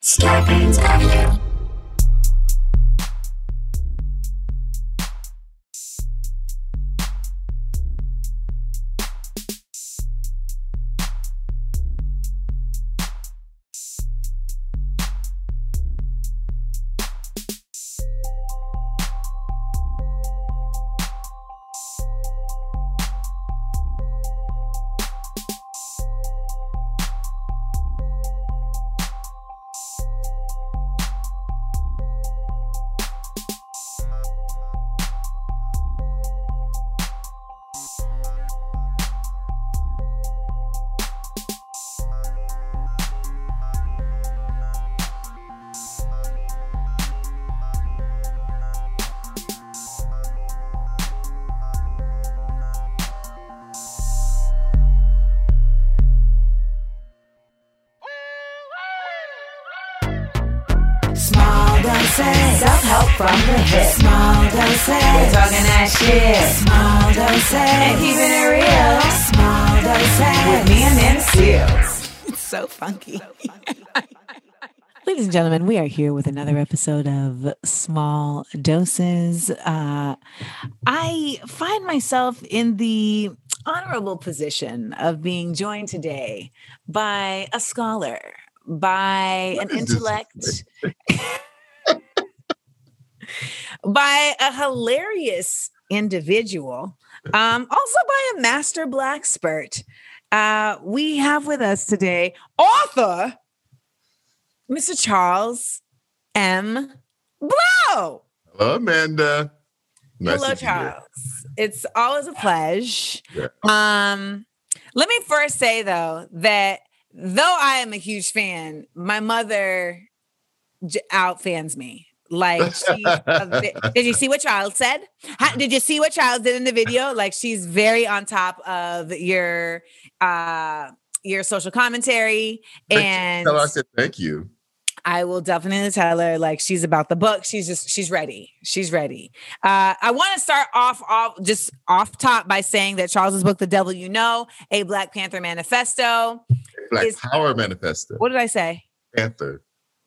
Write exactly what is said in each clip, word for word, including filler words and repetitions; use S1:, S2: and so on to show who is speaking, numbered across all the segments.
S1: Scarpins Avenue.
S2: Small doses, self-help from the hip. Small doses, we're talking that shit. Small doses, and keeping it real. Small doses, with me and Amanda Seales. It's so funky.
S3: Ladies and gentlemen, we are here with another episode of Small Doses. Uh, I find myself in the honorable position of being joined today by a scholar, by an intellect, by a hilarious individual, um, also by a master blackspert. Uh, we have with us today author Mister Charles M. Blow.
S4: Hello, Amanda. Nice
S3: Hello, Charles. It's always a pleasure. Yeah. Um, let me first say, though, that though I am a huge fan, my mother j- outfans me. Like, she's a, did you see what Charles said? How, did you see what Charles did in the video? Like, she's very on top of your uh, your social commentary. And
S4: tell her I said thank you.
S3: I will definitely tell her, like, she's about the book. She's just, she's ready. She's ready. Uh, I want to start off, off, just off top by saying that Charles's book, The Devil You Know, a Black Panther Manifesto.
S4: Black
S3: is,
S4: Power Manifesto.
S3: What did I say?
S4: Panther.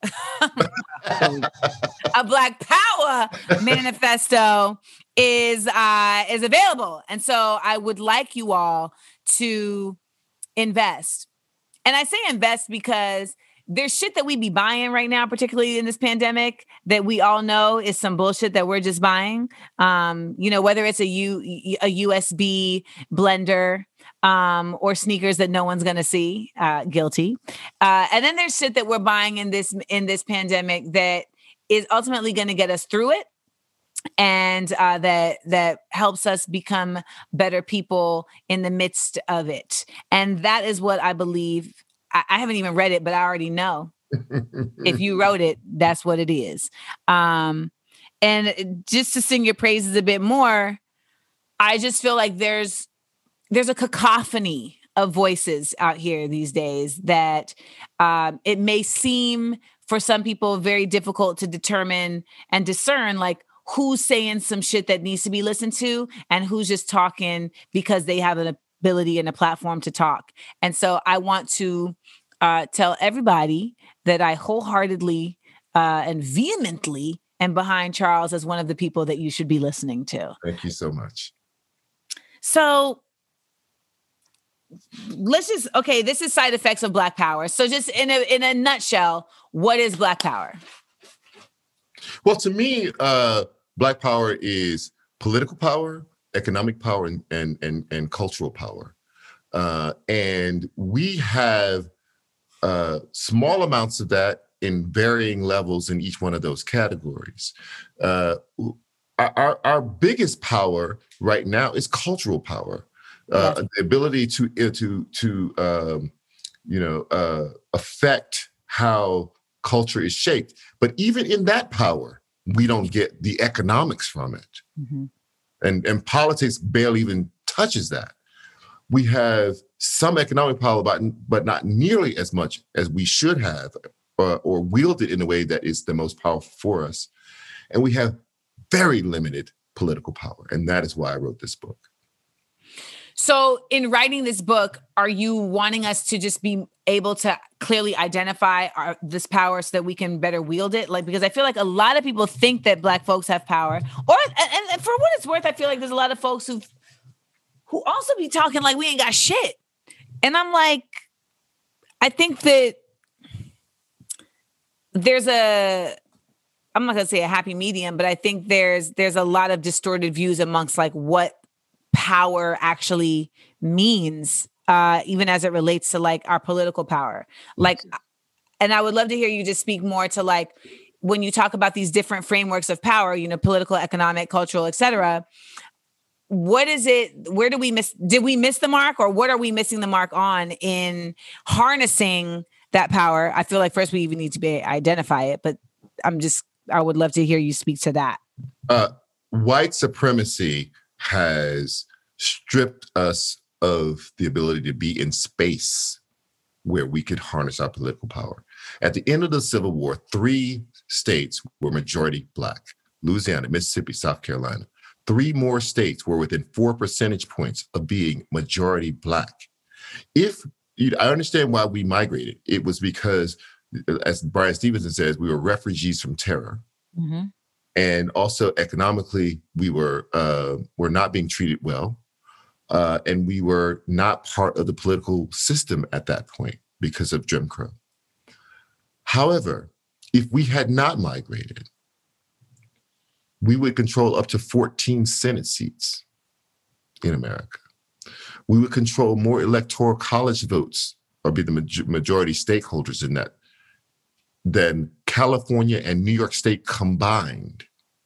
S3: A Black Power Manifesto is, uh, is available. And so I would like you all to invest. And I say invest because there's shit that we be buying right now, particularly in this pandemic, that we all know is some bullshit that we're just buying. Um, you know, whether it's a U a U S B blender um, or sneakers that no one's gonna see, uh, guilty. Uh, and then there's shit that we're buying in this in this pandemic that is ultimately going to get us through it, and uh, that that helps us become better people in the midst of it. And that is what I believe. I haven't even read it, but I already know. If you wrote it, that's what it is. Um, and just to sing your praises a bit more, I just feel like there's there's a cacophony of voices out here these days that um, it may seem for some people very difficult to determine and discern, like, who's saying some shit that needs to be listened to and who's just talking because they have an ability and a platform to talk. And so I want to uh, tell everybody that I wholeheartedly uh, and vehemently am behind Charles as one of the people that you should be listening to.
S4: Thank you so much.
S3: So let's just, okay, this is side effects of Black Power. So just in a, in a nutshell, what is Black Power?
S4: Well, to me, uh, Black Power is political power, economic power, and and and, and cultural power. Uh, and we have uh, small amounts of that in varying levels in each one of those categories. Uh, our, our biggest power right now is cultural power. Uh, yes. The ability to, to, to um, you know, uh, affect how culture is shaped. But even in that power, we don't get the economics from it. Mm-hmm. And, and politics barely even touches that. We have some economic power, but, but not nearly as much as we should have, uh, or wield it in a way that is the most powerful for us. And we have very limited political power. And that is why I wrote this book.
S3: So in writing this book, are you wanting us to just be able to clearly identify our, this power so that we can better wield it? Like, because I feel like a lot of people think that Black folks have power, or, and, and for what it's worth, I feel like there's a lot of folks who who also be talking like we ain't got shit. And I'm like, I think that there's a, I'm not going to say a happy medium, but I think there's there's a lot of distorted views amongst like what power actually means, uh, even as it relates to like our political power. Like, and I would love to hear you just speak more to like, when you talk about these different frameworks of power, you know, political, economic, cultural, et cetera, what is it, where do we miss, did we miss the mark, or what are we missing the mark on in harnessing that power? I feel like first we even need to be identify it, but I'm just, I would love to hear you speak to that.
S4: Uh, white supremacy has stripped us of the ability to be in space where we could harness our political power. At the end of the Civil War, three states were majority Black: Louisiana, Mississippi, South Carolina. Three more states were within four percentage points of being majority Black. If you, I understand why we migrated. It was because, as Bryan Stevenson says, we were refugees from terror. Mm-hmm. And also economically, we were uh, were not being treated well. Uh, and we were not part of the political system at that point because of Jim Crow. However, if we had not migrated, we would control up to fourteen Senate seats in America. We would control more electoral college votes, or be the ma- majority stakeholders in that, than California and New York State combined.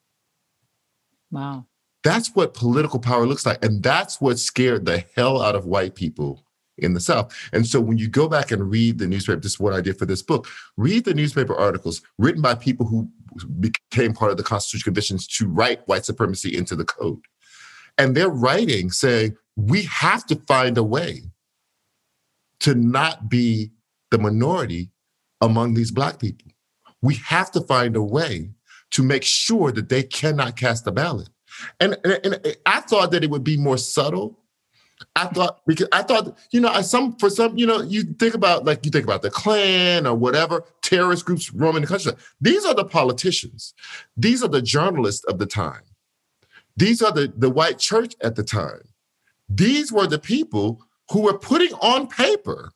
S3: Wow.
S4: That's what political power looks like. And that's what scared the hell out of white people in the South. And so when you go back and read the newspaper, this is what I did for this book, read the newspaper articles written by people who became part of the Constitutional Conventions to write white supremacy into the code. And they're writing saying, we have to find a way to not be the minority among these Black people. We have to find a way to make sure that they cannot cast a ballot. And, and, and I thought that it would be more subtle. I thought, because I thought, you know, I, some for some, you know, you think about, like, you think about the Klan or whatever, terrorist groups roaming the country. These are the politicians. These are the journalists of the time. These are the, the white church at the time. These were the people who were putting on paper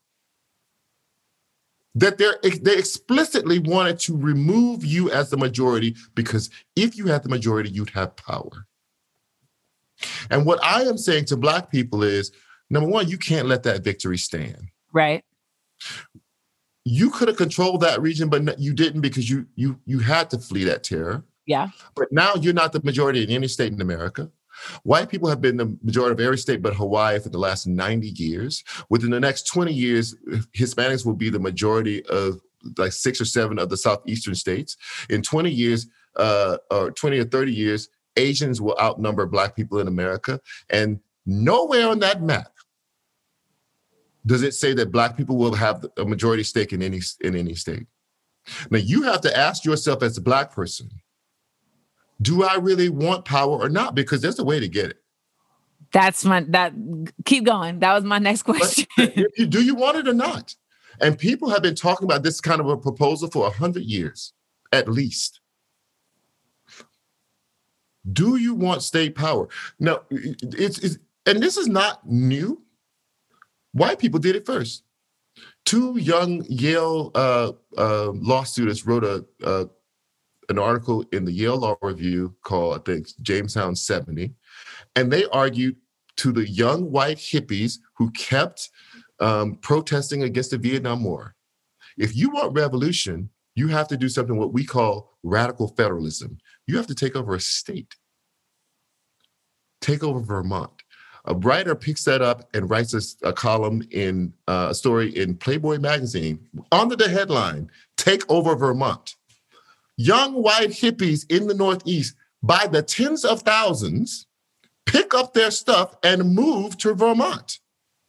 S4: that they're, they explicitly wanted to remove you as the majority, because if you had the majority, you'd have power. And what I am saying to Black people is, number one, you can't let that victory stand.
S3: Right.
S4: You could have controlled that region, but you didn't, because you you you had to flee that terror.
S3: Yeah.
S4: But now you're not the majority in any state in America. White people have been the majority of every state but Hawaii for the last ninety years. Within the next twenty years, Hispanics will be the majority of like six or seven of the southeastern states. In twenty years, uh, or twenty or thirty years, Asians will outnumber Black people in America. And nowhere on that map does it say that Black people will have a majority stake in any in any state. Now, you have to ask yourself as a Black person, do I really want power or not? Because there's a way to get it.
S3: That's my, that, keep going. That was my next question.
S4: You, do you want it or not? And people have been talking about this kind of a proposal for a hundred years, at least. Do you want state power? Now, it's, it's and this is not new. White people did it first. Two young Yale uh, uh, law students wrote a, a an article in the Yale Law Review called, I think, Jamestown seventy. And they argued to the young white hippies who kept um, protesting against the Vietnam War. If you want revolution, you have to do something what we call radical federalism. You have to take over a state. Take over Vermont. A writer picks that up and writes a, a column in uh, a story in Playboy magazine under the headline, "Take Over Vermont." Young white hippies in the Northeast, by the tens of thousands, pick up their stuff and move to Vermont.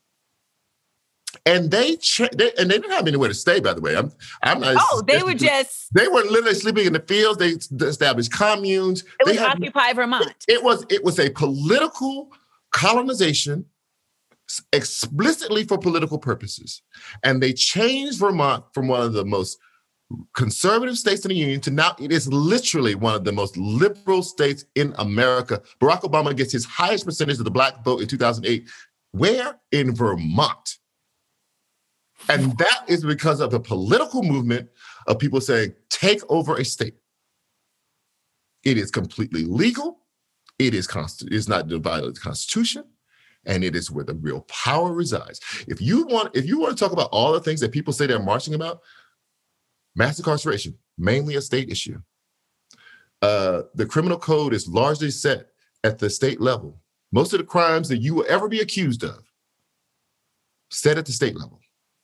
S4: And they, ch- they and they didn't have anywhere to stay, by the way. I'm, I'm not.
S3: Oh, they were just.
S4: They were literally sleeping in the fields. They established communes.
S3: It was
S4: they had,
S3: Occupy Vermont.
S4: It, it was. It was a political colonization explicitly for political purposes. And they changed Vermont from one of the most conservative states in the union to now it is literally one of the most liberal states in America. Barack Obama gets his highest percentage of the black vote in two thousand eight. Where? In Vermont. And that is because of the political movement of people saying, take over a state. It is completely legal. It is const- it's not divided the Constitution. And it is where the real power resides. If you want, if you want to talk about all the things that people say they're marching about, mass incarceration, mainly a state issue. Uh, the criminal code is largely set at the state level. Most of the crimes that you will ever be accused of, set at the state level.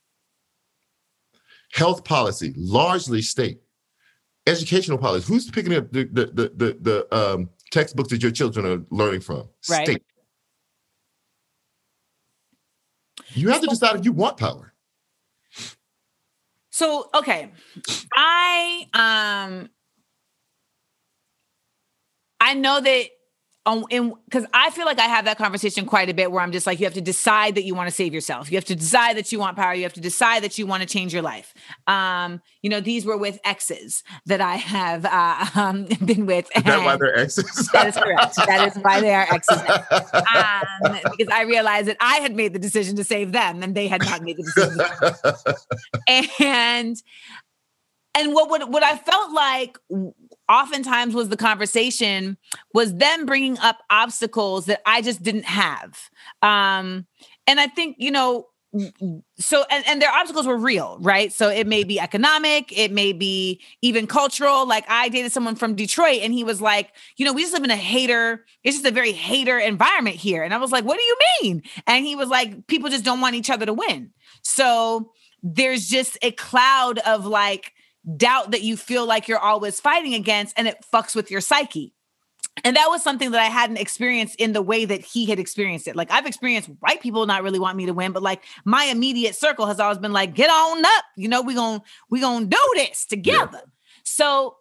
S4: Health policy, largely state. Educational policy, who's picking up the, the, the, the, the um, textbooks that your children are learning from?
S3: Right.
S4: State. You have to decide if you want power.
S3: So, okay. I um I know that um, in because I feel like I have that conversation quite a bit where I'm just like, you have to decide that you want to save yourself. You have to decide that you want power. You have to decide that you want to change your life. Um, you know, these were with exes that I have uh, um, been with.
S4: Is that why they're exes?
S3: That is correct. That is why they are exes. Um, because I realized that I had made the decision to save them and they had not made the decision to save them. And And what, what what I felt like oftentimes was the conversation was them bringing up obstacles that I just didn't have. Um, and I think, you know, so, and, and their obstacles were real, right? So it may be economic, it may be even cultural. Like I dated someone from Detroit and he was like, you know, we just live in a hater, it's just a very hater environment here. And I was like, what do you mean? And he was like, people just don't want each other to win. So there's just a cloud of like, doubt that you feel like you're always fighting against, and it fucks with your psyche. And that was something that I hadn't experienced in the way that he had experienced it. Like I've experienced white people not really want me to win, but like my immediate circle has always been like, get on up, you know, we gonna, we gonna do this together. Yeah. So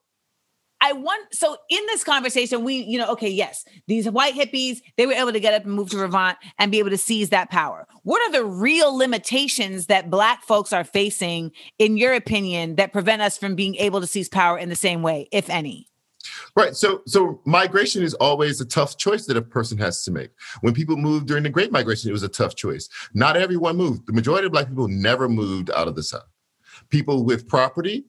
S3: I want, so in this conversation, we, you know, okay, yes, these white hippies, they were able to get up and move to Vermont and be able to seize that power. What are the real limitations that Black folks are facing, in your opinion, that prevent us from being able to seize power in the same way, if any?
S4: Right. So, so migration is always a tough choice that a person has to make. When people moved during the Great Migration, it was a tough choice. Not everyone moved. The majority of Black people never moved out of the South. People with property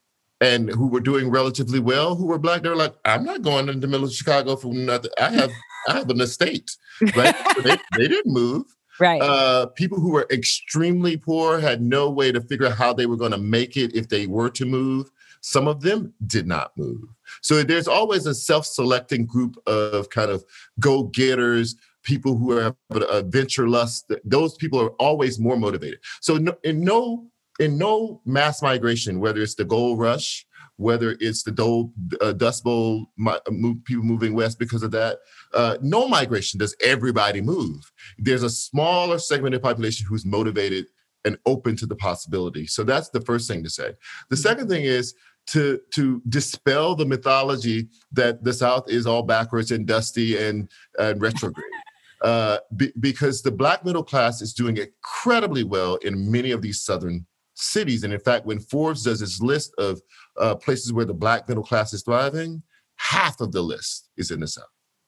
S4: and who were doing relatively well, who were Black, they were like, I'm not going in the middle of Chicago for nothing. I have, I have an estate, right? So they, they didn't move.
S3: Right.
S4: Uh, people who were extremely poor had no way to figure out how they were going to make it if they were to move. Some of them did not move. So there's always a self-selecting group of kind of go-getters, people who have a venture lust. Those people are always more motivated. So no, in no In no mass migration, whether it's the gold rush, whether it's the Dole, uh, Dust Bowl, my, move, people moving west because of that, uh, no migration does everybody move. There's a smaller segment of the population who's motivated and open to the possibility. So that's the first thing to say. The second thing is to, to dispel the mythology that the South is all backwards and dusty and, and retrograde. Uh, be, because the Black middle class is doing incredibly well in many of these Southern cities. And in fact, when Forbes does its list of uh, places where the Black middle class is thriving, half of the list is in the South.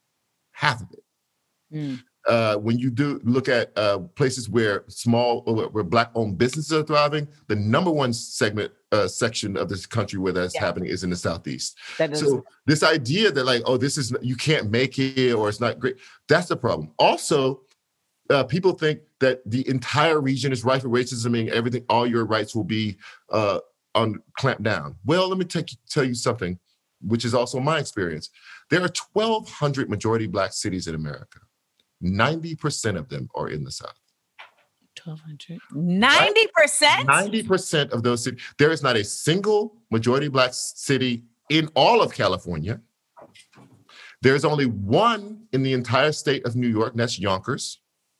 S4: Half of it. Mm. Uh, when you do look at uh, places where small, where Black-owned businesses are thriving, the number one segment uh, section of this country where that's yeah. happening is in the Southeast. Is- so this idea that like, oh, this is, you can't make it or it's not great, that's the problem. Also, Uh, people think that the entire region is rife with racism and everything, all your rights will be uh, on clamped down. Well, let me take, tell you something, which is also my experience. There are twelve hundred majority Black cities in America. ninety percent of them are in the South.
S3: twelve hundred. ninety percent?
S4: Right? ninety percent of those cities. There is not a single majority Black city in all of California. There's only one in the entire state of New York, and that's Yonkers.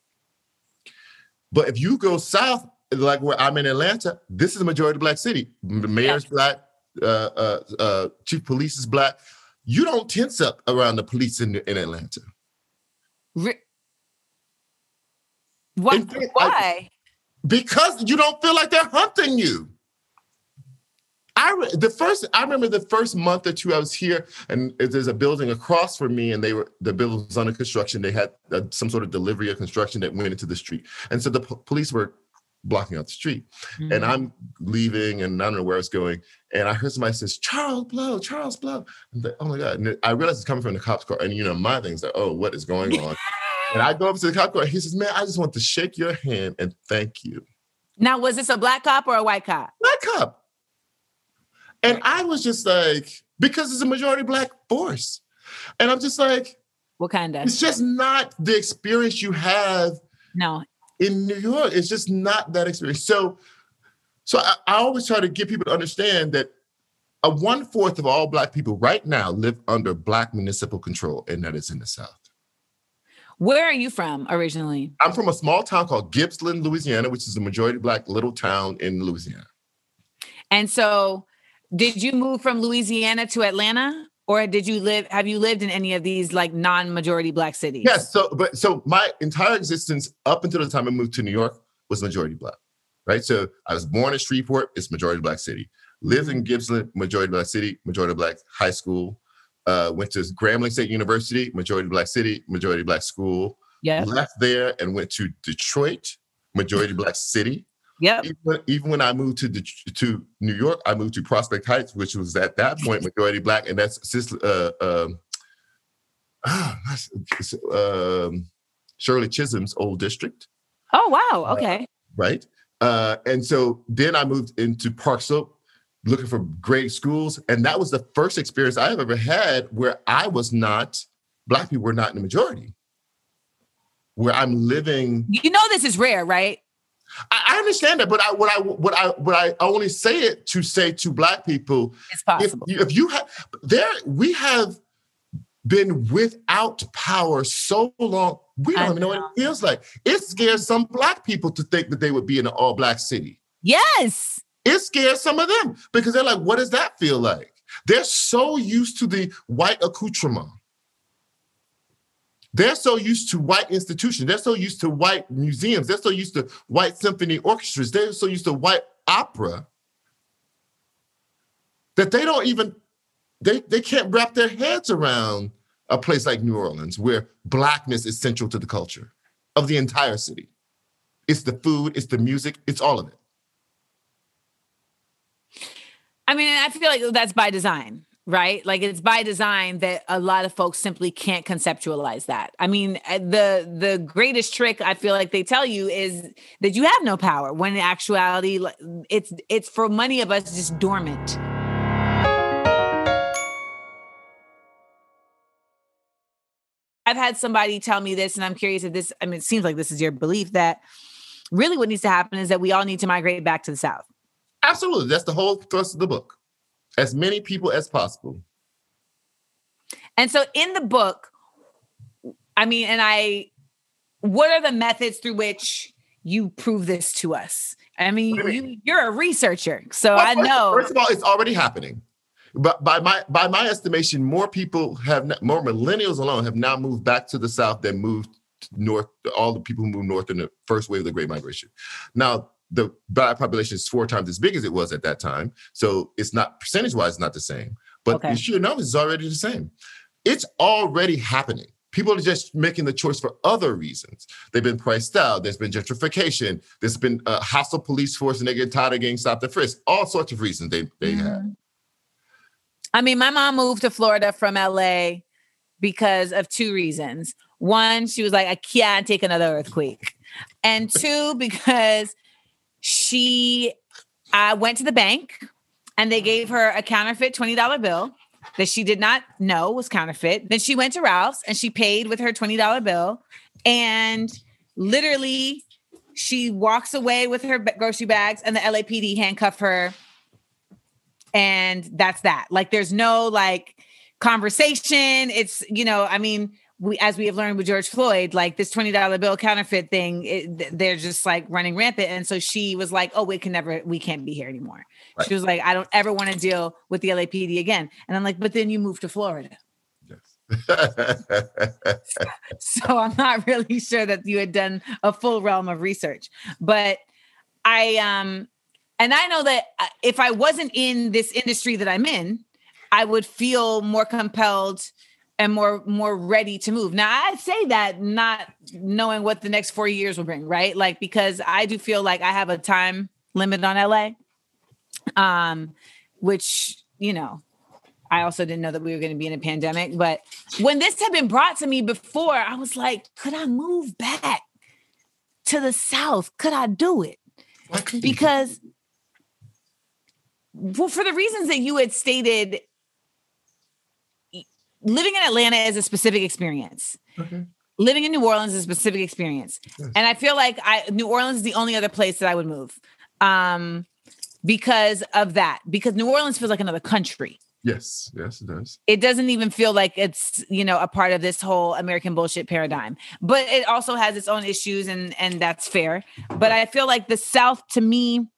S4: But if you go south, like where I'm in Atlanta, this is a majority Black city. The mayor's yeah. Black, uh, uh, uh, chief police is Black. You don't tense up around the police in, in Atlanta.
S3: Re- What?
S4: In fact,
S3: Why?
S4: I, because you don't feel like they're hunting you. I re- the first I remember the first month or two I was here, and there's a building across from me, and they were the building was under construction. They had uh, some sort of delivery of construction that went into the street, and so the po- police were blocking out the street. Mm-hmm. And I'm leaving, and I don't know where I was going, and I heard somebody says, "Charles Blow, Charles Blow." I'm like, "Oh my God!" And I realized it's coming from the cop's car, and you know my thing's like, "Oh, what is going on?" And I go up to the cop car, and he says, "Man, I just want to shake your hand and thank you."
S3: Now, was this a black cop or a white cop?
S4: Black cop. And I was just like, because it's a majority black force. And I'm just like,
S3: what kind of?
S4: It's just not the experience you have
S3: no.
S4: in New York. It's just not that experience. So, so I, I always try to get people to understand that a one-fourth of all black people right now live under black municipal control, and that is in the South.
S3: Where are you from originally?
S4: I'm from a small town called Gippsland, Louisiana, which is a majority black little town in Louisiana.
S3: And so did you move from Louisiana to Atlanta, or did you live, have you lived in any of these like non-majority black cities?
S4: Yes. So, but so my entire existence up until the time I moved to New York was majority black, right? So I was born in Shreveport, it's majority black city. Lived in Gippsland, majority black city, majority black high school. Uh, went to Grambling State University, majority black city, majority black school.
S3: Yeah.
S4: Left there and went to Detroit, majority black city.
S3: Yeah.
S4: Even, even when I moved to to New York, I moved to Prospect Heights, which was at that point majority black, and that's uh, um, uh, um, Shirley Chisholm's old district.
S3: Oh wow! Okay.
S4: Uh, right, uh, and so then I moved into Park Slope, looking for great schools, and that was the first experience I've ever had where I was not black people were not in the majority, where I'm living.
S3: You know, this is rare, right?
S4: I understand that, but I, what I what I what I only say it to say to black people,
S3: it's possible.
S4: If you, if you have there, we have been without power so long, we don't I even know. know what it feels like. It scares some black people to think that they would be in an all black city.
S3: Yes,
S4: it scares some of them because they're like, "What does that feel like?" They're so used to the white accoutrement. They're so used to white institutions. They're so used to white museums. They're so used to white symphony orchestras. They're so used to white opera that they don't even, they, they can't wrap their heads around a place like New Orleans where blackness is central to the culture of the entire city. It's the food, it's the music, it's all of it.
S3: I mean, I feel like that's by design. Right? Like it's by design that a lot of folks simply can't conceptualize that. I mean, the the greatest trick I feel like they tell you is that you have no power when in actuality it's it's for many of us just dormant. I've had somebody tell me this, and I'm curious if this, I mean, it seems like this is your belief that really what needs to happen is that we all need to migrate back to the South.
S4: Absolutely. That's the whole thrust of the book. As many people as possible.
S3: And so in the book, I mean, and I, what are the methods through which you prove this to us? I mean, you, you, you're a researcher, so well, I
S4: first,
S3: know.
S4: First of all, it's already happening. But by my by my estimation, more people have, more millennials alone have now moved back to the South than moved north, all the people who moved north in the first wave of the Great Migration. Now, the black population is four times as big as it was at that time. So it's not, percentage-wise, it's not the same. But okay. The sheer numbers is already the same. It's already happening. People are just making the choice for other reasons. They've been priced out. There's been gentrification. There's been a hostile police force and they get tired of getting stopped and frisked. All sorts of reasons they, they mm-hmm. have.
S3: I mean, my mom moved to Florida from L A because of two reasons. One, she was like, I can't take another earthquake. And two, because she uh, went to the bank and they gave her a counterfeit twenty dollar bill that she did not know was counterfeit. Then she went to Ralph's and she paid with her twenty dollar bill. And literally she walks away with her grocery bags and the L A P D handcuff her. And that's that. Like, there's no like conversation. It's, you know, I mean, we, as we have learned with George Floyd, like this twenty dollar bill counterfeit thing, it, they're just like running rampant. And so she was like, oh, we can never, we can't be here anymore. Right. She was like, I don't ever want to deal with the L A P D again. And I'm like, but then you moved to Florida.
S4: Yes.
S3: So I'm not really sure that you had done a full realm of research, but I, um, and I know that if I wasn't in this industry that I'm in, I would feel more compelled and more, more ready to move. Now I say that not knowing what the next four years will bring, right? Like, because I do feel like I have a time limit on L A, um, which, you know, I also didn't know that we were going to be in a pandemic, but when this had been brought to me before, I was like, could I move back to the South? Could I do it? Because, well, for the reasons that you had stated, living in Atlanta is a specific experience. Okay. Living in New Orleans is a specific experience. Yes. And I feel like I, New Orleans is the only other place that I would move um, because of that, because New Orleans feels like another country.
S4: Yes, yes, it does.
S3: It doesn't even feel like it's, you know, a part of this whole American bullshit paradigm, but it also has its own issues, and and that's fair. But I feel like the South, to me,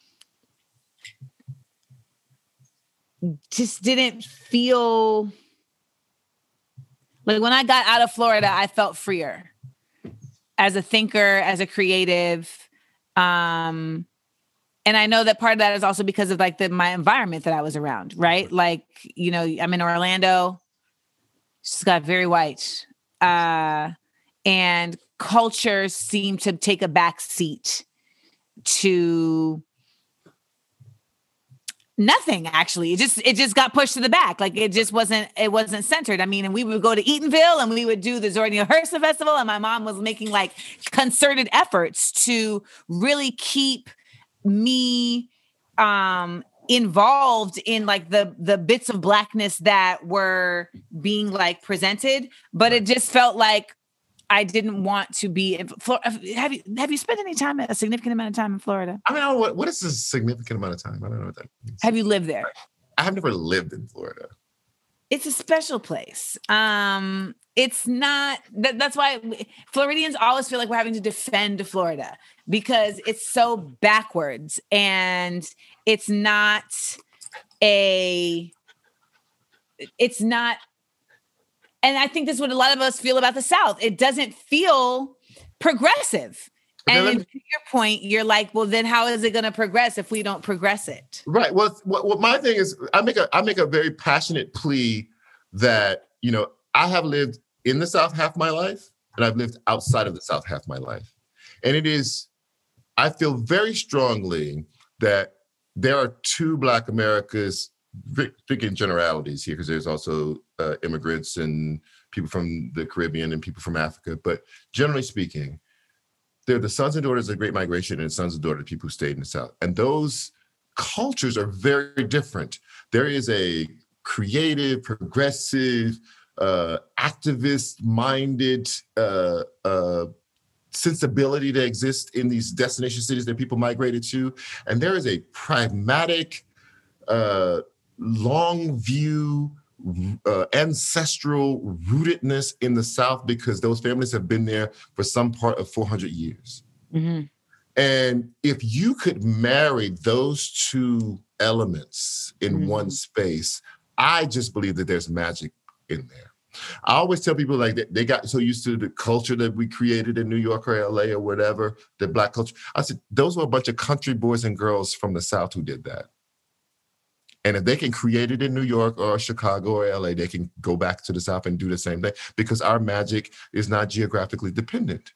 S3: just didn't feel like when I got out of Florida, I felt freer as a thinker, as a creative. Um, And I know that part of that is also because of like the, my environment that I was around, right? Like, you know, I'm in Orlando, it's got very white, uh, and culture seemed to take a back seat to nothing. Actually, it just, it just got pushed to the back. Like it just wasn't, it wasn't centered. I mean, and we would go to Eatonville and we would do the Zornia Hersa Festival. And my mom was making like concerted efforts to really keep me um involved in like the the bits of Blackness that were being like presented, but it just felt like I didn't want to be in Florida. Have you have you spent any time, a significant amount of time in Florida?
S4: I mean, I don't know what, what is a significant amount of time? I don't know what that means.
S3: Have you lived there?
S4: I have never lived in Florida.
S3: It's a special place. Um, it's not, that, that's why Floridians always feel like we're having to defend Florida because it's so backwards and it's not a, it's not, and I think this is what a lot of us feel about the South. It doesn't feel progressive. And then, to your point, you're like, well, then how is it going to progress if we don't progress it?
S4: Right. Well, what, what my thing is, I make a I make a very passionate plea that, you know, I have lived in the South half my life, and I've lived outside of the South half my life. And it is, I feel very strongly that there are two Black Americas, speaking generalities here, because there's also uh, immigrants and people from the Caribbean and people from Africa. But generally speaking, they're the sons and daughters of the Great Migration and sons and daughters of people who stayed in the South. And those cultures are very different. There is a creative, progressive, uh, activist-minded uh, uh, sensibility that exists in these destination cities that people migrated to. And there is a pragmatic, uh, long view, Uh, ancestral rootedness in the South because those families have been there for some part of four hundred years. Mm-hmm. And if you could marry those two elements in mm-hmm. one space, I just believe that there's magic in there. I always tell people like they, they got so used to the culture that we created in New York or L A or whatever, the Black culture. I said, those were a bunch of country boys and girls from the South who did that. And if they can create it in New York or Chicago or L A, they can go back to the South and do the same thing because our magic is not geographically dependent.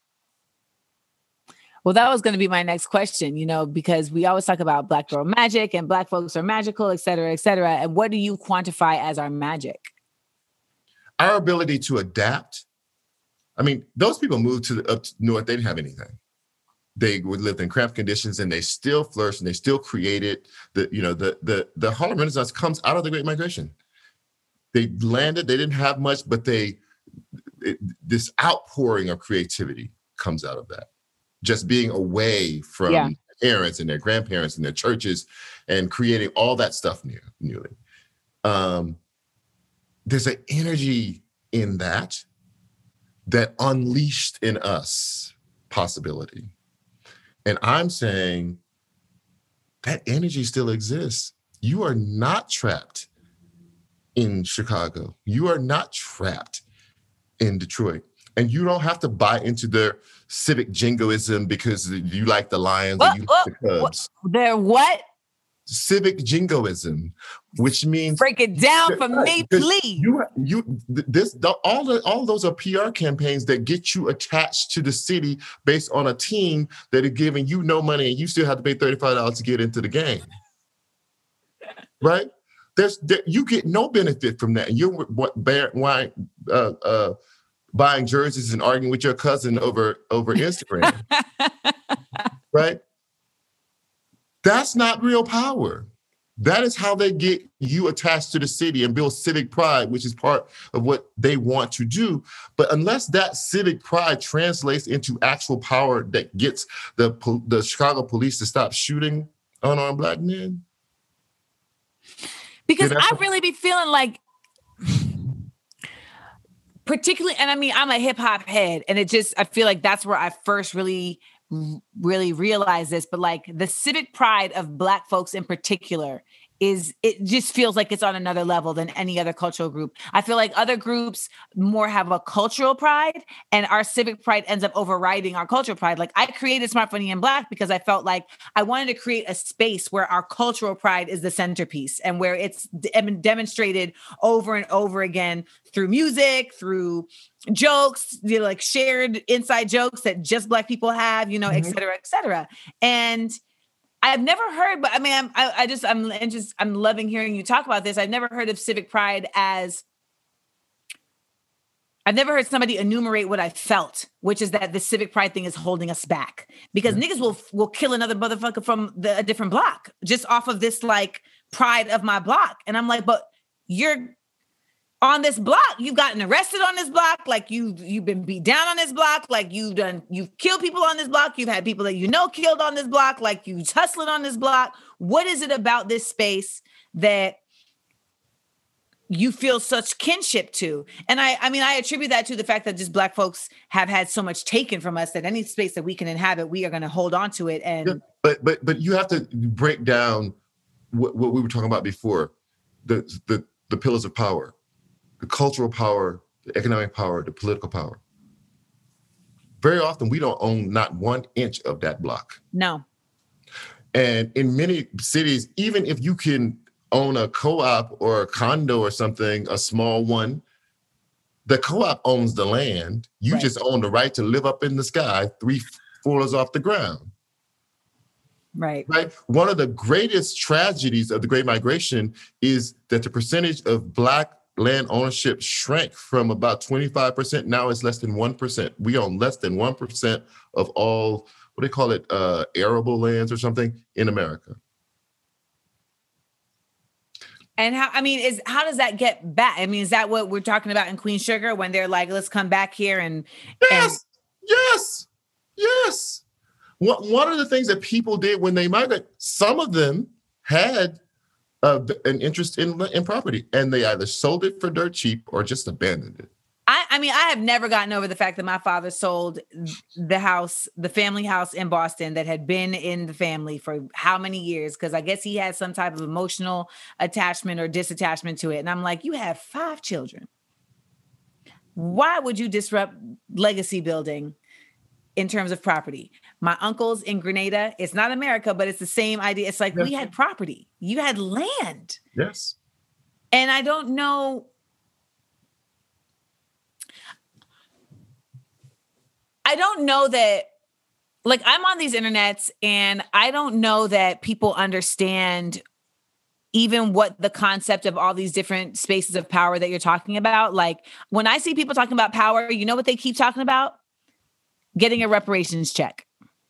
S3: Well, that was going to be my next question, you know, because we always talk about Black girl magic and Black folks are magical, et cetera, et cetera. And what do you quantify as our magic?
S4: Our ability to adapt. I mean, those people moved to the up north, they didn't have anything. They would live in cramped conditions and they still flourished and they still created the, you know, the, the, the Harlem Renaissance comes out of the Great Migration. They landed, they didn't have much, but they, it, this outpouring of creativity comes out of that. Just being away from yeah. parents and their grandparents and their churches and creating all that stuff new, newly. Um, there's an energy in that that unleashed in us possibility. And I'm saying that energy still exists. You are not trapped in Chicago. You are not trapped in Detroit. And you don't have to buy into their civic jingoism because you like the Lions
S3: What,
S4: or you
S3: what,
S4: like the Cubs.
S3: What, they're what?
S4: Civic jingoism, which means
S3: break it down for right, me, please.
S4: You, you, this, the, all the, all those are P R campaigns that get you attached to the city based on a team that is giving you no money, and you still have to pay thirty-five dollars to get into the game. Right? There's, there, you get no benefit from that, and you're what, bear, why, uh, uh, buying jerseys and arguing with your cousin over over Instagram, right? That's not real power. That is how they get you attached to the city and build civic pride, which is part of what they want to do. But unless that civic pride translates into actual power that gets the, the Chicago police to stop shooting unarmed Black men.
S3: Because I really be feeling like, particularly, and I mean, I'm a hip hop head, and it just, I feel like that's where I first really really realize this, but like the civic pride of Black folks in particular is, it just feels like it's on another level than any other cultural group. I feel like other groups more have a cultural pride, and our civic pride ends up overriding our cultural pride. Like I created Smart, Funny, and Black because I felt like I wanted to create a space where our cultural pride is the centerpiece and where it's de- demonstrated over and over again through music, through jokes, you know, like shared inside jokes that just Black people have, you know, mm-hmm. et cetera, et cetera. And I've never heard, but I mean, I'm, I, I just, I'm just, I'm loving hearing you talk about this. I've never heard of civic pride as, I've never heard somebody enumerate what I felt, which is that the civic pride thing is holding us back because yeah. niggas will, will kill another motherfucker from the, a different block just off of this like pride of my block. And I'm like, but you're on this block, you've gotten arrested on this block, like you you've been beat down on this block, like you've done, you've killed people on this block, you've had people that you know killed on this block, like you hustling on this block. What is it about this space that you feel such kinship to? And I, I mean, I attribute that to the fact that just Black folks have had so much taken from us that any space that we can inhabit, we are going to hold on to it. And yeah,
S4: but but but you have to break down what, what we were talking about before, the the the pillars of power. The cultural power, the economic power, the political power. Very often we don't own not one inch of that block.
S3: No.
S4: And in many cities, even if you can own a co-op or a condo or something, a small one, the co-op owns the land. You right. just own the right to live up in the sky, three floors off the ground.
S3: Right.
S4: Right. One of the greatest tragedies of the Great Migration is that the percentage of Black land ownership shrank from about twenty-five percent. Now it's less than one percent. We own less than one percent of all, what do they call it, uh, arable lands or something in America.
S3: And how, I mean, is how does that get back? I mean, is that what we're talking about in Queen Sugar when they're like, let's come back here and...
S4: Yes,
S3: and-
S4: yes, yes. One of the things that people did when they migrated, some of them had Uh, an interest in in property, and they either sold it for dirt cheap or just abandoned it.
S3: I, I mean, I have never gotten over the fact that my father sold the house, the family house in Boston that had been in the family for how many years? Because I guess he had some type of emotional attachment or disattachment to it. And I'm like, you have five children. Why would you disrupt legacy building in terms of property? My uncle's in Grenada. It's not America, but it's the same idea. It's like, yes. we had property. You had land.
S4: Yes.
S3: And I don't know. I don't know that, like, I'm on these internets and I don't know that people understand even what the concept of all these different spaces of power that you're talking about. Like, when I see people talking about power, you know what they keep talking about? Getting a reparations check.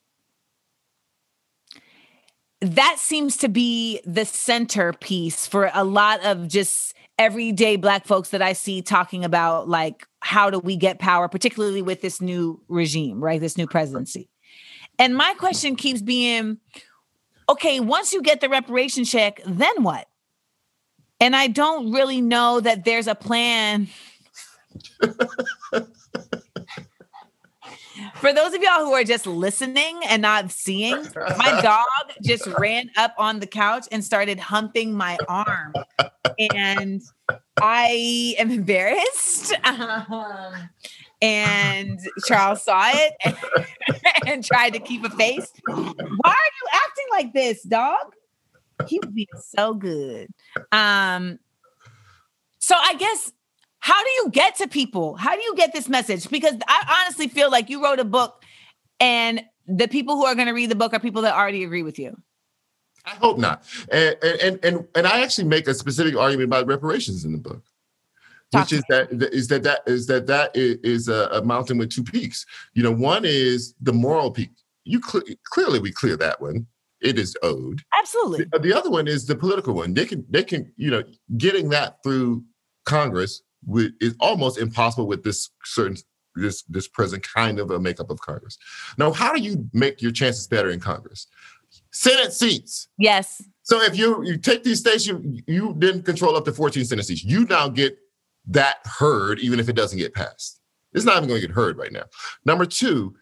S3: That seems to be the centerpiece for a lot of just everyday Black folks that I see talking about, like, how do we get power, particularly with this new regime, right? This new presidency. And my question keeps being, okay, once you get the reparation check, then what? And I don't really know that there's a plan. For those of y'all who are just listening and not seeing, my dog just ran up on the couch and started humping my arm. And I am embarrassed. Um, and Charles saw it and, and tried to keep a face. Why are you acting like this, dog? He was being so good. Um, so I guess, how do you get to people? How do you get this message? Because I honestly feel like you wrote a book and the people who are going to read the book are people that already agree with you.
S4: I hope not. And and and and I actually make a specific argument about reparations in the book,
S3: Talk
S4: which is that is that that is that that is a, a mountain with two peaks. You know, one is the moral peak. You cl- clearly we clear that one. It is owed.
S3: Absolutely.
S4: The, the other one is the political one. They can they can you know getting that through Congress with, is almost impossible with this certain this this present kind of a makeup of Congress. Now, how do you make your chances better in Congress? Senate seats.
S3: Yes.
S4: So if you you take these states, you you didn't control up to fourteen Senate seats. You now get that heard, even if it doesn't get passed. It's not even going to get heard right now. Number two,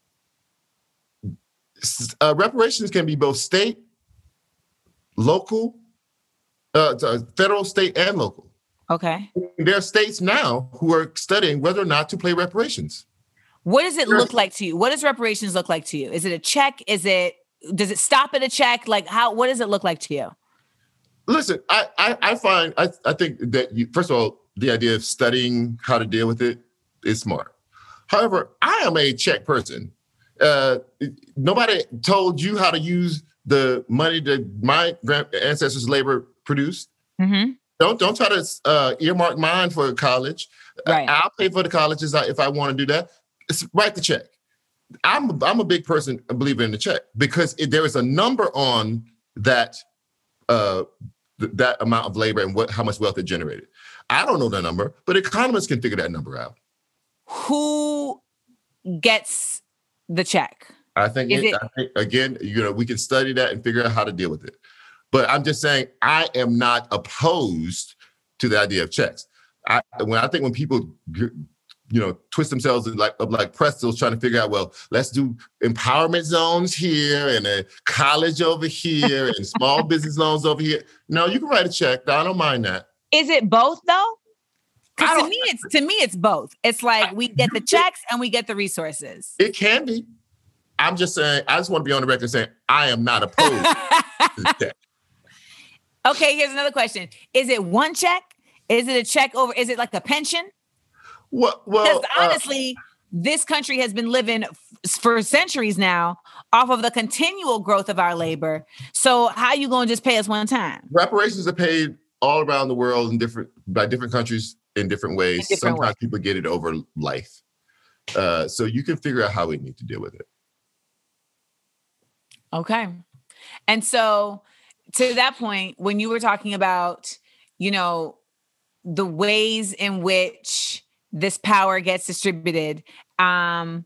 S4: uh, reparations can be both state, local, uh, federal, state, and local.
S3: Okay.
S4: There are states now who are studying whether or not to pay reparations.
S3: What does it look like to you? What does reparations look like to you? Is it a check? Is it Does it stop at a check? Like how, what does it look like to you?
S4: Listen, I, I, I find, I, I think that you, first of all, the idea of studying how to deal with it is smart. However, I am a check person. Uh, nobody told you how to use the money that my grand ancestors' labor produced. Mm-hmm. Don't, don't try to uh, earmark mine for college.
S3: Right.
S4: I'll pay for the colleges if I want to do that. It's, write the check. I'm I'm a big person, a believer in the check, because it, there is a number on that uh, th- that amount of labor and what how much wealth it generated. I don't know that number, but economists can figure that number out.
S3: Who gets the check?
S4: I think,
S3: Is
S4: it,
S3: it-
S4: I think again, you know, we can study that and figure out how to deal with it. But I'm just saying, I am not opposed to the idea of checks. I when I think when people you know, twist themselves like up like pretzels trying to figure out, well, let's do empowerment zones here and a college over here and small business loans over here. No, you can write a check. I don't mind that.
S3: Is it both though? Because to me, it's to me, it's both. It's like we get the checks and we get the resources.
S4: It can be. I'm just saying, I just want to be on the record saying I am not opposed to the check.
S3: Okay, here's another question. Is it one check? Is it a check over? Is it like a pension?
S4: Well, well,
S3: because honestly, uh, this country has been living f- for centuries now off of the continual growth of our labor. So how you going to just pay us one time?
S4: Reparations are paid all around the world in different by different countries in different ways. In different Sometimes ways. People get it over life. Uh, so you can figure out how we need to deal with it.
S3: Okay. And so to that point, when you were talking about, you know, the ways in which this power gets distributed. Um,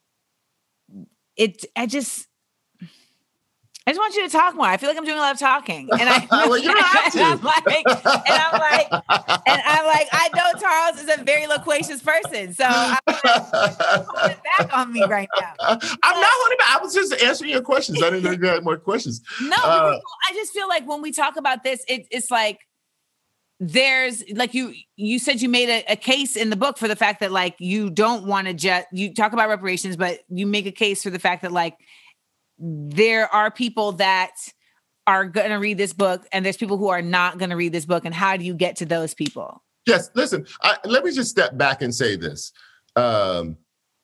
S3: it, I just, I just want you to talk more. I feel like I'm doing a lot of talking, and I,
S4: well, you don't have to.
S3: and I'm like, and I'm like, and I'm like, I know Charles is a very loquacious person, so I'm like, hold it back on me right now.
S4: I'm but, not holding back. I was just answering your questions. I didn't know you had more questions.
S3: No, uh, I just feel like when we talk about this, it, it's like. There's like you, you said you made a, a case in the book for the fact that like, you don't want to just, you talk about reparations, but you make a case for the fact that like, there are people that are going to read this book and there's people who are not going to read this book. And how do you get to those people?
S4: Yes. Listen, I, let me just step back and say this. Um,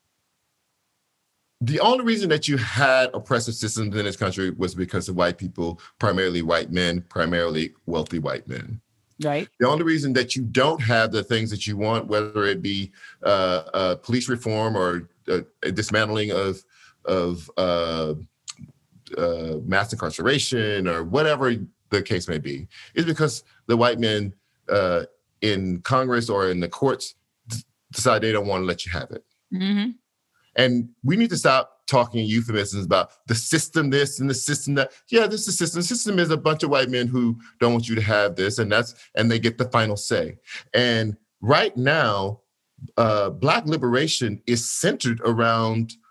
S4: the only reason that you had oppressive systems in this country was because of white people, primarily white men, primarily wealthy white men.
S3: Right.
S4: The only reason that you don't have the things that you want, whether it be uh, uh, police reform or uh, a dismantling of of uh, uh, mass incarceration or whatever the case may be, is because the white men uh, in Congress or in the courts d- decide they don't want to let you have it. Mm-hmm. And we need to stop talking euphemisms about the system this and the system that. Yeah, this is the system. The system is a bunch of white men who don't want you to have this, and that's and they get the final say. And right now, uh, Black liberation is centered around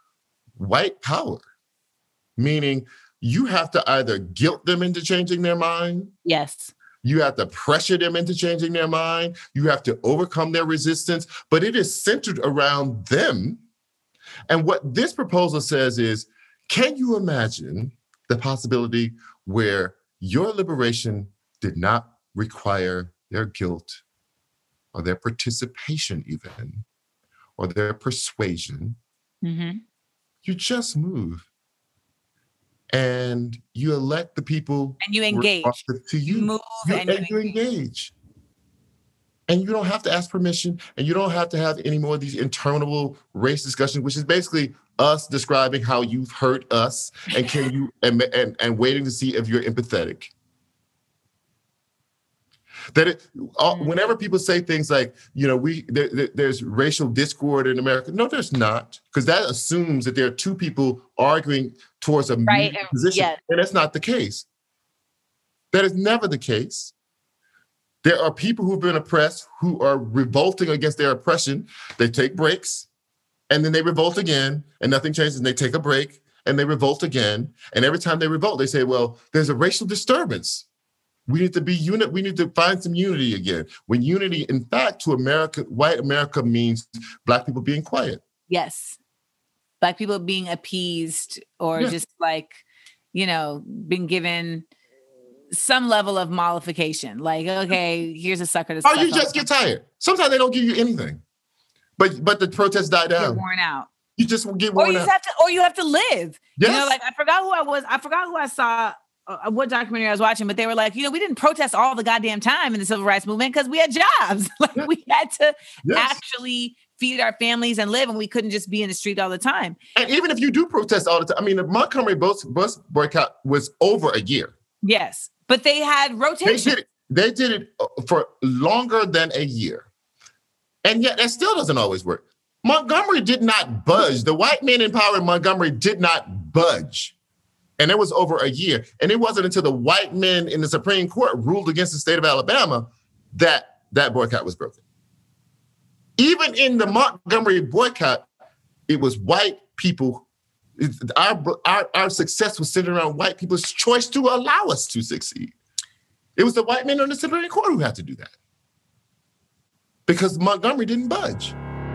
S4: white power, meaning you have to either guilt them into changing their mind.
S3: Yes.
S4: You have to pressure them into changing their mind. You have to overcome their resistance, but it is centered around them. And what this proposal says is, can you imagine the possibility where your liberation did not require their guilt or their participation even, or their persuasion?
S3: Mm-hmm.
S4: You just move and you elect the people
S3: and you engage
S4: to you.
S3: You move
S4: you,
S3: and,
S4: and
S3: you,
S4: you engage. engage. And you don't have to ask permission, and you don't have to have any more of these interminable race discussions, which is basically us describing how you've hurt us, and can you and, and and waiting to see if you're empathetic. That it, all, whenever people say things like, you know, we there, there, there's racial discord in America. No, there's not, because that assumes that there are two people arguing towards a
S3: right.
S4: position,
S3: yes.
S4: and that's not the case. That is never the case. There are people who've been oppressed who are revolting against their oppression. They take breaks, and then they revolt again, and nothing changes, and they take a break, and they revolt again. And every time they revolt, they say, well, there's a racial disturbance. We need to be unit. We need to find some unity again. When unity, in fact, to America, white America means Black people being quiet.
S3: Yes. Black people being appeased or yeah. just like, you know, being given some level of mollification. Like, okay, here's a sucker to
S4: Oh, you just get tired. Sometimes they don't give you anything. But but the protests die down.
S3: Get worn out.
S4: You just get worn
S3: or you
S4: out.
S3: Have to, or you have to live.
S4: Yes.
S3: You know, like I forgot who I was. I forgot who I saw, uh, what documentary I was watching, but they were like, you know, we didn't protest all the goddamn time in the civil rights movement because we had jobs. Like yeah. we had to yes. actually feed our families and live, and we couldn't just be in the street all the time.
S4: And even if you do protest all the time, I mean, the Montgomery bus, bus boycott was over a year.
S3: Yes. But they had rotation.
S4: They did it, they did it for longer than a year. And yet that still doesn't always work. Montgomery did not budge. The white men in power in Montgomery did not budge. And it was over a year. And it wasn't until the white men in the Supreme Court ruled against the state of Alabama that that boycott was broken. Even in the Montgomery boycott, it was white people. Our, our, our success was centered around white people's choice to allow us to succeed. It was the white men on the Supreme Court who had to do that because Montgomery didn't budge.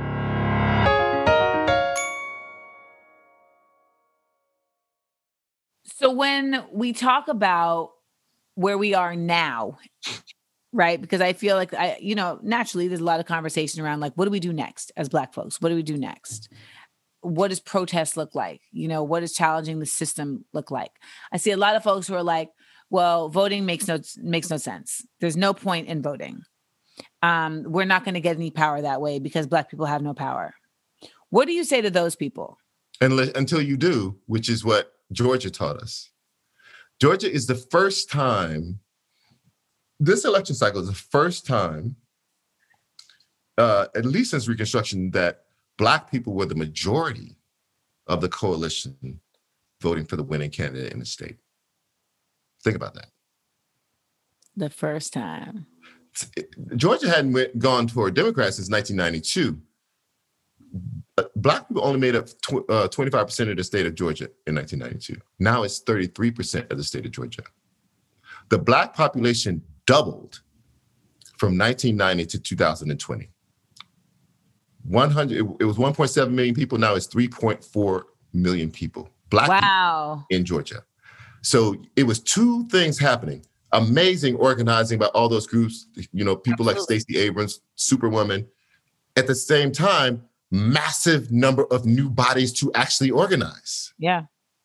S3: So when we talk about where we are now, right? Because I feel like, I, you know, naturally there's a lot of conversation around like, what do we do next as Black folks? What do we do next? What does protest look like? You know, what does challenging the system look like? I see a lot of folks who are like, well, voting makes no makes no sense. There's no point in voting. Um, we're not going to get any power that way because Black people have no power. What do you say to those people?
S4: And le- until you do, which is what Georgia taught us. Georgia is the first time, this election cycle is the first time, uh, at least since Reconstruction, that Black people were the majority of the coalition voting for the winning candidate in the state. Think about that.
S3: The first time.
S4: Georgia hadn't went, gone toward Democrats since nineteen ninety-two. Black people only made up tw- uh, twenty-five percent of the state of Georgia in nineteen ninety-two. Now it's thirty-three percent of the state of Georgia. The Black population doubled from nineteen ninety to two thousand twenty. one hundred, it, it was one point seven million people. Now it's three point four million people. Black
S3: wow.
S4: people in Georgia. So it was two things happening. Amazing organizing by all those groups, you know, people Absolutely. Like Stacey Abrams, Superwoman. At the same time, massive number of new bodies to actually organize.
S3: Yeah.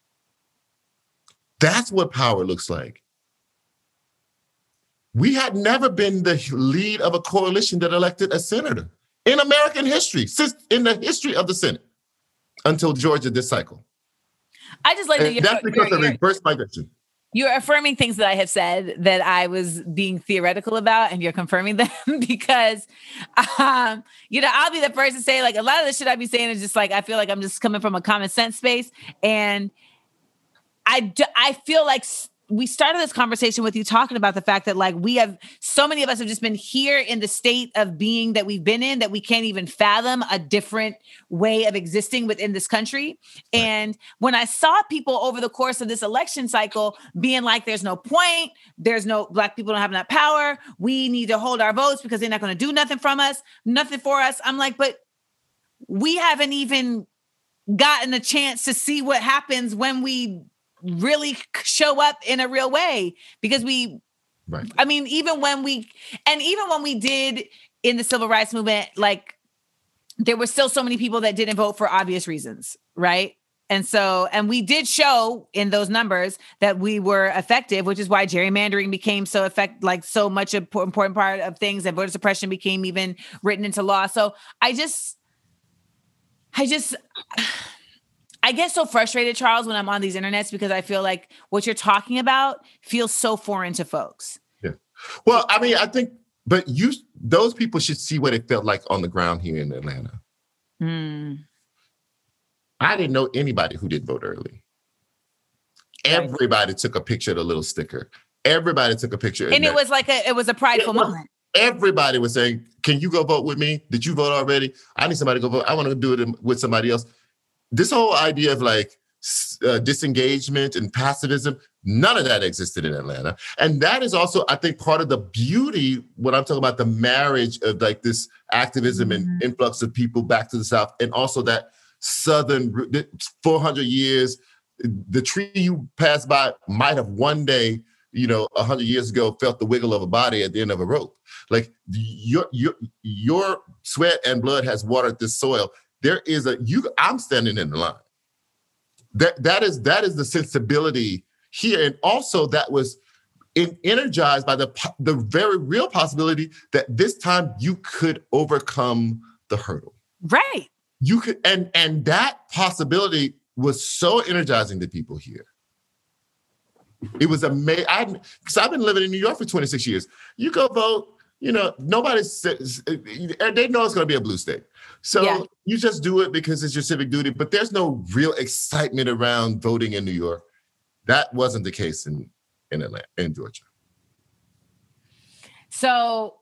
S4: That's what power looks like. We had never been the lead of a coalition that elected a senator in American history, since in the history of the Senate, until Georgia this cycle.
S3: I just like that you're,
S4: that's because
S3: you're,
S4: of reverse migration.
S3: You're affirming things that I have said that I was being theoretical about, and you're confirming them because, um, you know, I'll be the first to say, like, a lot of the shit I be saying is just like, I feel like I'm just coming from a common sense space. And I, do, I feel like we started this conversation with you talking about the fact that like we have, so many of us have just been here in the state of being that we've been in that we can't even fathom a different way of existing within this country. Right. And when I saw people over the course of this election cycle being like, there's no point, there's no, Black people don't have enough power, we need to hold our votes because they're not going to do nothing from us, nothing for us. I'm like, but we haven't even gotten a chance to see what happens when we really show up in a real way, because we, right. I mean, even when we, and even when we did in the civil rights movement, like there were still so many people that didn't vote for obvious reasons. Right. And so, and we did show in those numbers that we were effective, which is why gerrymandering became so effect, like so much an important part of things, and voter suppression became even written into law. So I just, I just, I get so frustrated, Charles, when I'm on these internets, because I feel like what you're talking about feels so foreign to folks.
S4: Yeah. Well, I mean, I think, but you, those people should see what it felt like on the ground here in Atlanta. Mm. I didn't know anybody who did vote early. Right. Everybody took a picture of the little sticker. Everybody took a picture.
S3: And it was like a, it was a prideful was, moment.
S4: Everybody was saying, can you go vote with me? Did you vote already? I need somebody to go vote. I want to do it with somebody else. This whole idea of like uh, disengagement and passivism, none of that existed in Atlanta. And that is also, I think, part of the beauty when I'm talking about the marriage of like this activism mm-hmm. and influx of people back to the South, and also that Southern four hundred years, the tree you pass by might have one day, you know, one hundred years ago felt the wiggle of a body at the end of a rope. Like your your your sweat and blood has watered this soil. There is a you. I'm standing in the line. That that is that is the sensibility here, and also that was in, energized by the the very real possibility that this time you could overcome the hurdle.
S3: Right.
S4: You could, and and that possibility was so energizing to people here. It was amazing. Because I've been living in New York for twenty-six years. You go vote. You know, nobody says, they know it's going to be a blue state. So yeah. you just do it because it's your civic duty, but there's no real excitement around voting in New York. That wasn't the case in, in Atlanta, in Georgia.
S3: So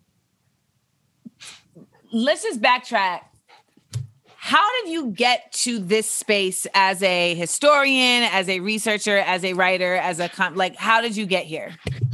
S3: let's just backtrack. How did you get to this space as a historian, as a researcher, as a writer, as a, com- like, how did you get here?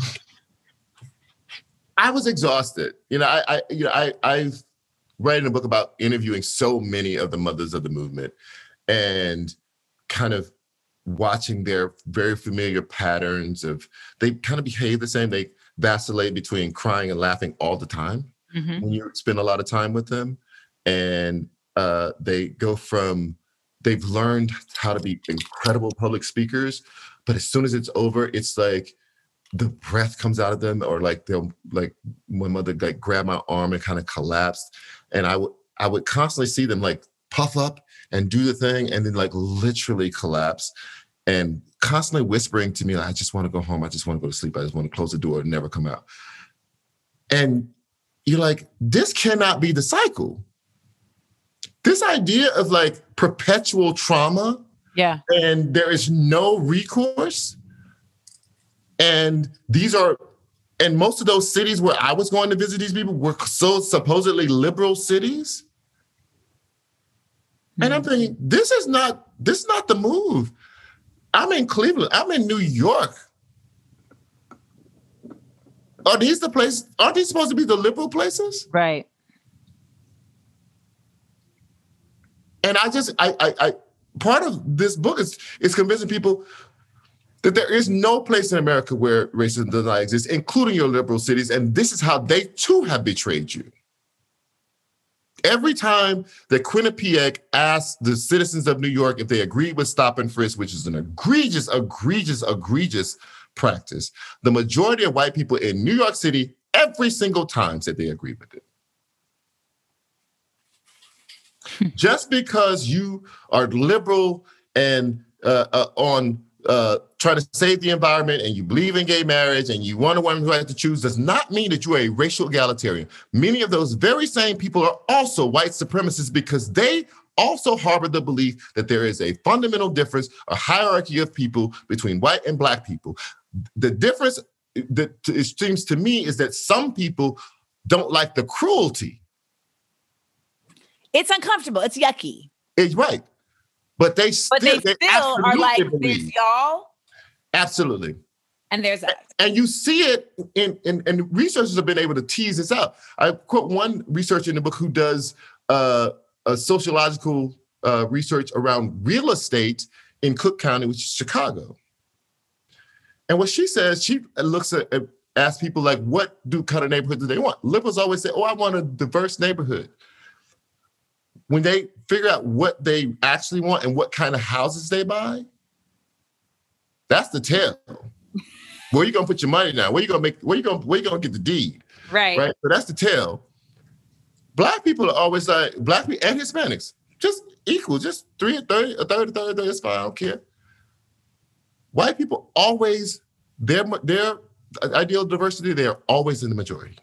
S4: I was exhausted. You know, I, I you know, I, I've written a book about interviewing so many of the mothers of the movement and kind of watching their very familiar patterns of, they kind of behave the same. They vacillate between crying and laughing all the time mm-hmm. when you spend a lot of time with them. And uh, they go from, they've learned how to be incredible public speakers, but as soon as it's over, it's like, the breath comes out of them, or like they'll like my mother like grab my arm and kind of collapsed, and I would I would constantly see them like puff up and do the thing, and then like literally collapse, and constantly whispering to me, like, I just want to go home, I just want to go to sleep, I just want to close the door and never come out. And you're like, this cannot be the cycle. This idea of like perpetual trauma,
S3: yeah,
S4: and there is no recourse. And these are, and most of those cities where I was going to visit these people were so supposedly liberal cities. Mm-hmm. And I'm thinking, this is not, this is not the move. I'm in Cleveland. I'm in New York. Are these the places, aren't these supposed to be the liberal places?
S3: Right.
S4: And I just, I, I, I part of this book is, is convincing people that there is no place in America where racism does not exist, including your liberal cities, and this is how they too have betrayed you. Every time that Quinnipiac asked the citizens of New York if they agreed with stop and frisk, which is an egregious, egregious, egregious practice, the majority of white people in New York City every single time said they agreed with it. Just because you are liberal and uh, uh, on Uh, try to save the environment and you believe in gay marriage and you want a woman who has to choose does not mean that you are a racial egalitarian. Many of those very same people are also white supremacists because they also harbor the belief that there is a fundamental difference, a hierarchy of people between white and black people. The difference that it seems to me is that some people don't like the cruelty.
S3: It's uncomfortable. It's yucky.
S4: It's right. But they still,
S3: but they
S4: they
S3: still are like,
S4: believe.
S3: There's y'all.
S4: Absolutely.
S3: And there's us.
S4: And you see it in, in, and researchers have been able to tease this out. I quote one researcher in the book who does uh, a sociological uh, research around real estate in Cook County, which is Chicago. And what she says, she looks at, asks people like, what do kind of neighborhood do they want? Liberals always say, oh, I want a diverse neighborhood. When they figure out what they actually want and what kind of houses they buy, that's the tell. Where you gonna put your money now? Where you gonna make? Where you gonna? Where you gonna get the deed?
S3: Right.
S4: Right. So that's the tell. Black people are always like black people and Hispanics, just equal, just three, a third, a third, a third, a third. It's fine. I don't care. White people always their their ideal diversity. They are always in the majority.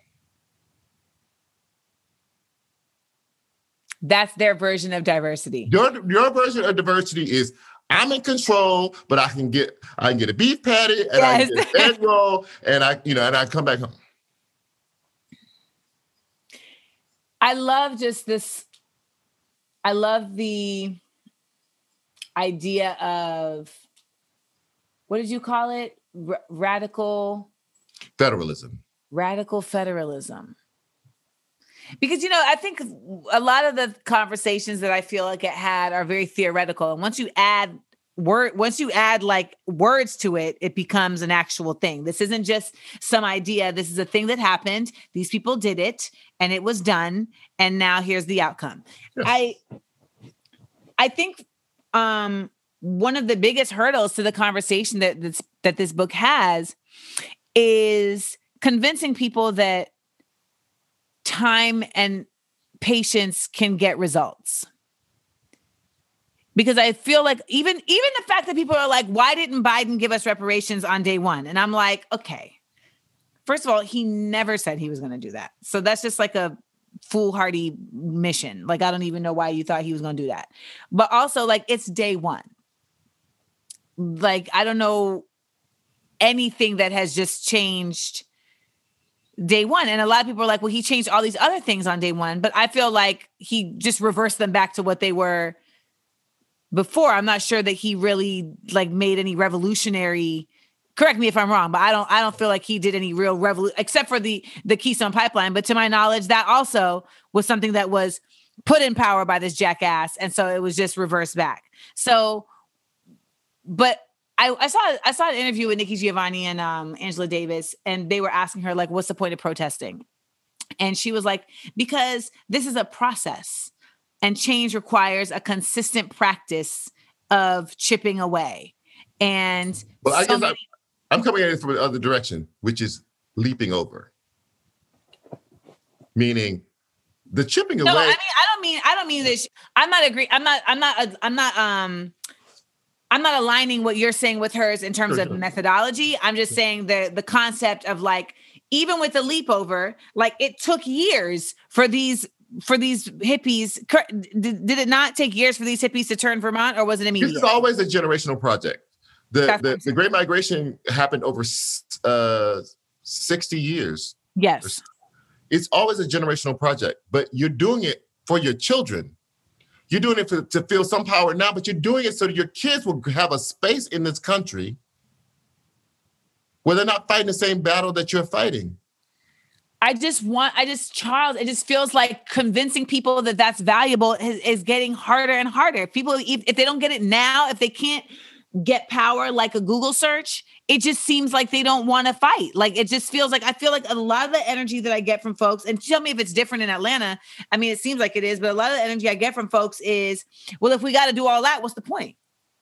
S3: That's their version of diversity.
S4: Your your version of diversity is I'm in control, but I can get I can get a beef patty and yes. I can get an egg roll and I you know and I come back home.
S3: I love just this. I love the idea of what did you call it? R- radical
S4: federalism.
S3: Radical federalism. Because, you know, I think a lot of the conversations that I feel like it had are very theoretical. And once you add word, once you add like words to it, it becomes an actual thing. This isn't just some idea. This is a thing that happened. These people did it and it was done. And now here's the outcome. Yeah. I, I think um, one of the biggest hurdles to the conversation that this, that this book has is convincing people that time and patience can get results. Because I feel like even, even the fact that people are like, why didn't Biden give us reparations on day one? And I'm like, okay, first of all, he never said he was going to do that. So that's just like a foolhardy mission. Like, I don't even know why you thought he was going to do that. But also like, it's day one. Like, I don't know anything that has just changed day one. And a lot of people are like, well, he changed all these other things on day one, but I feel like he just reversed them back to what they were before. I'm not sure that he really like made any revolutionary, correct me if I'm wrong, but I don't, I don't feel like he did any real revolution except for the, the Keystone Pipeline. But to my knowledge, that also was something that was put in power by this jackass. And so it was just reversed back. So, but I, I saw I saw an interview with Nikki Giovanni and um, Angela Davis, and they were asking her, like, what's the point of protesting? And she was like, because this is a process and change requires a consistent practice of chipping away. And
S4: well, I
S3: so
S4: guess many- I'm, I'm coming at it from the other direction, which is leaping over. Meaning the chipping
S3: no,
S4: away.
S3: I mean, I don't mean, I don't mean this. I'm not agree. I'm not, I'm not, I'm not, um, I'm not aligning what you're saying with hers in terms
S4: sure,
S3: of
S4: sure.
S3: methodology. I'm just saying the the concept of like, even with the leap over, like it took years for these for these hippies. Did, did it not take years for these hippies to turn Vermont, or was it immediate?
S4: This is always a generational project. The the, the Great Migration happened over uh, sixty years.
S3: Yes.
S4: It's always a generational project, but you're doing it for your children. You're doing it for, to feel some power now, but you're doing it so that your kids will have a space in this country where they're not fighting the same battle that you're fighting.
S3: I just want, I just, Charles, it just feels like convincing people that that's valuable is, is getting harder and harder. People, if, if they don't get it now, if they can't get power like a Google search, it just seems like they don't want to fight. Like, it just feels like, I feel like a lot of the energy that I get from folks, and tell me if it's different in Atlanta. I mean, it seems like it is, but a lot of the energy I get from folks is, well, if we got to do all that, what's the point?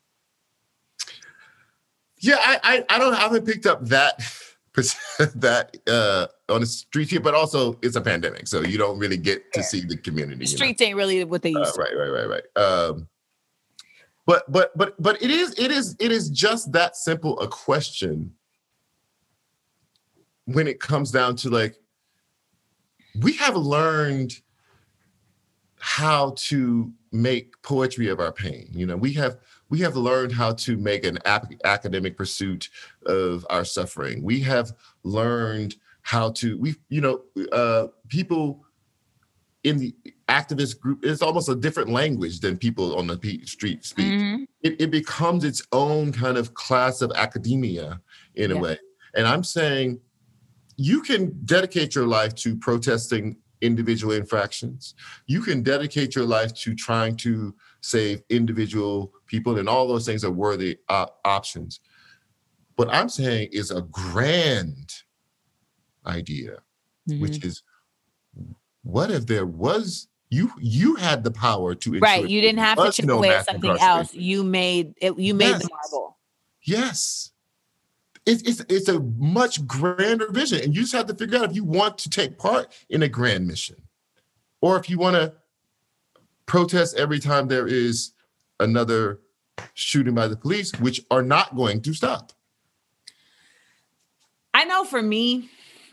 S4: Yeah, I, I, I don't, I haven't picked up that, that uh, on the street here, but also it's a pandemic. So you don't really get to see the community.
S3: The streets you know? ain't really what they used
S4: uh, to. Right, right, right, right. Um, But but but but it is it is it is just that simple a question when it comes down to like, we have learned how to make poetry of our pain. You know, we have we have learned how to make an ap- academic pursuit of our suffering. We have learned how to, we, you know, uh, people in the activist group, it's almost a different language than people on the street speak. Mm-hmm. It, it becomes its own kind of class of academia in yeah. a way. And I'm saying you can dedicate your life to protesting individual infractions. You can dedicate your life to trying to save individual people, and all those things are worthy uh, options. What I'm saying is a grand idea, mm-hmm. which is, what if there was, you you had the power to ensure
S3: right? You didn't have to chip no away at something else. You made it. You made
S4: yes.
S3: the marble.
S4: Yes. It's, it's, it's a much grander vision. And you just have to figure out if you want to take part in a grand mission, or if you want to protest every time there is another shooting by the police, which are not going to stop.
S3: I know for me,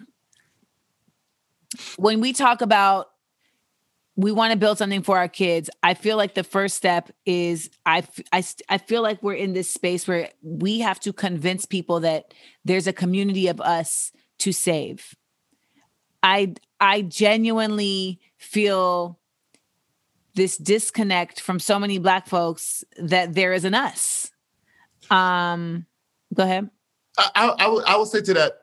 S3: when we talk about we want to build something for our kids, I feel like the first step is I, I, I feel like we're in this space where we have to convince people that there's a community of us to save. I, I genuinely feel this disconnect from so many Black folks that there is an us. Um, go ahead.
S4: I, I, I, will, I will say to that,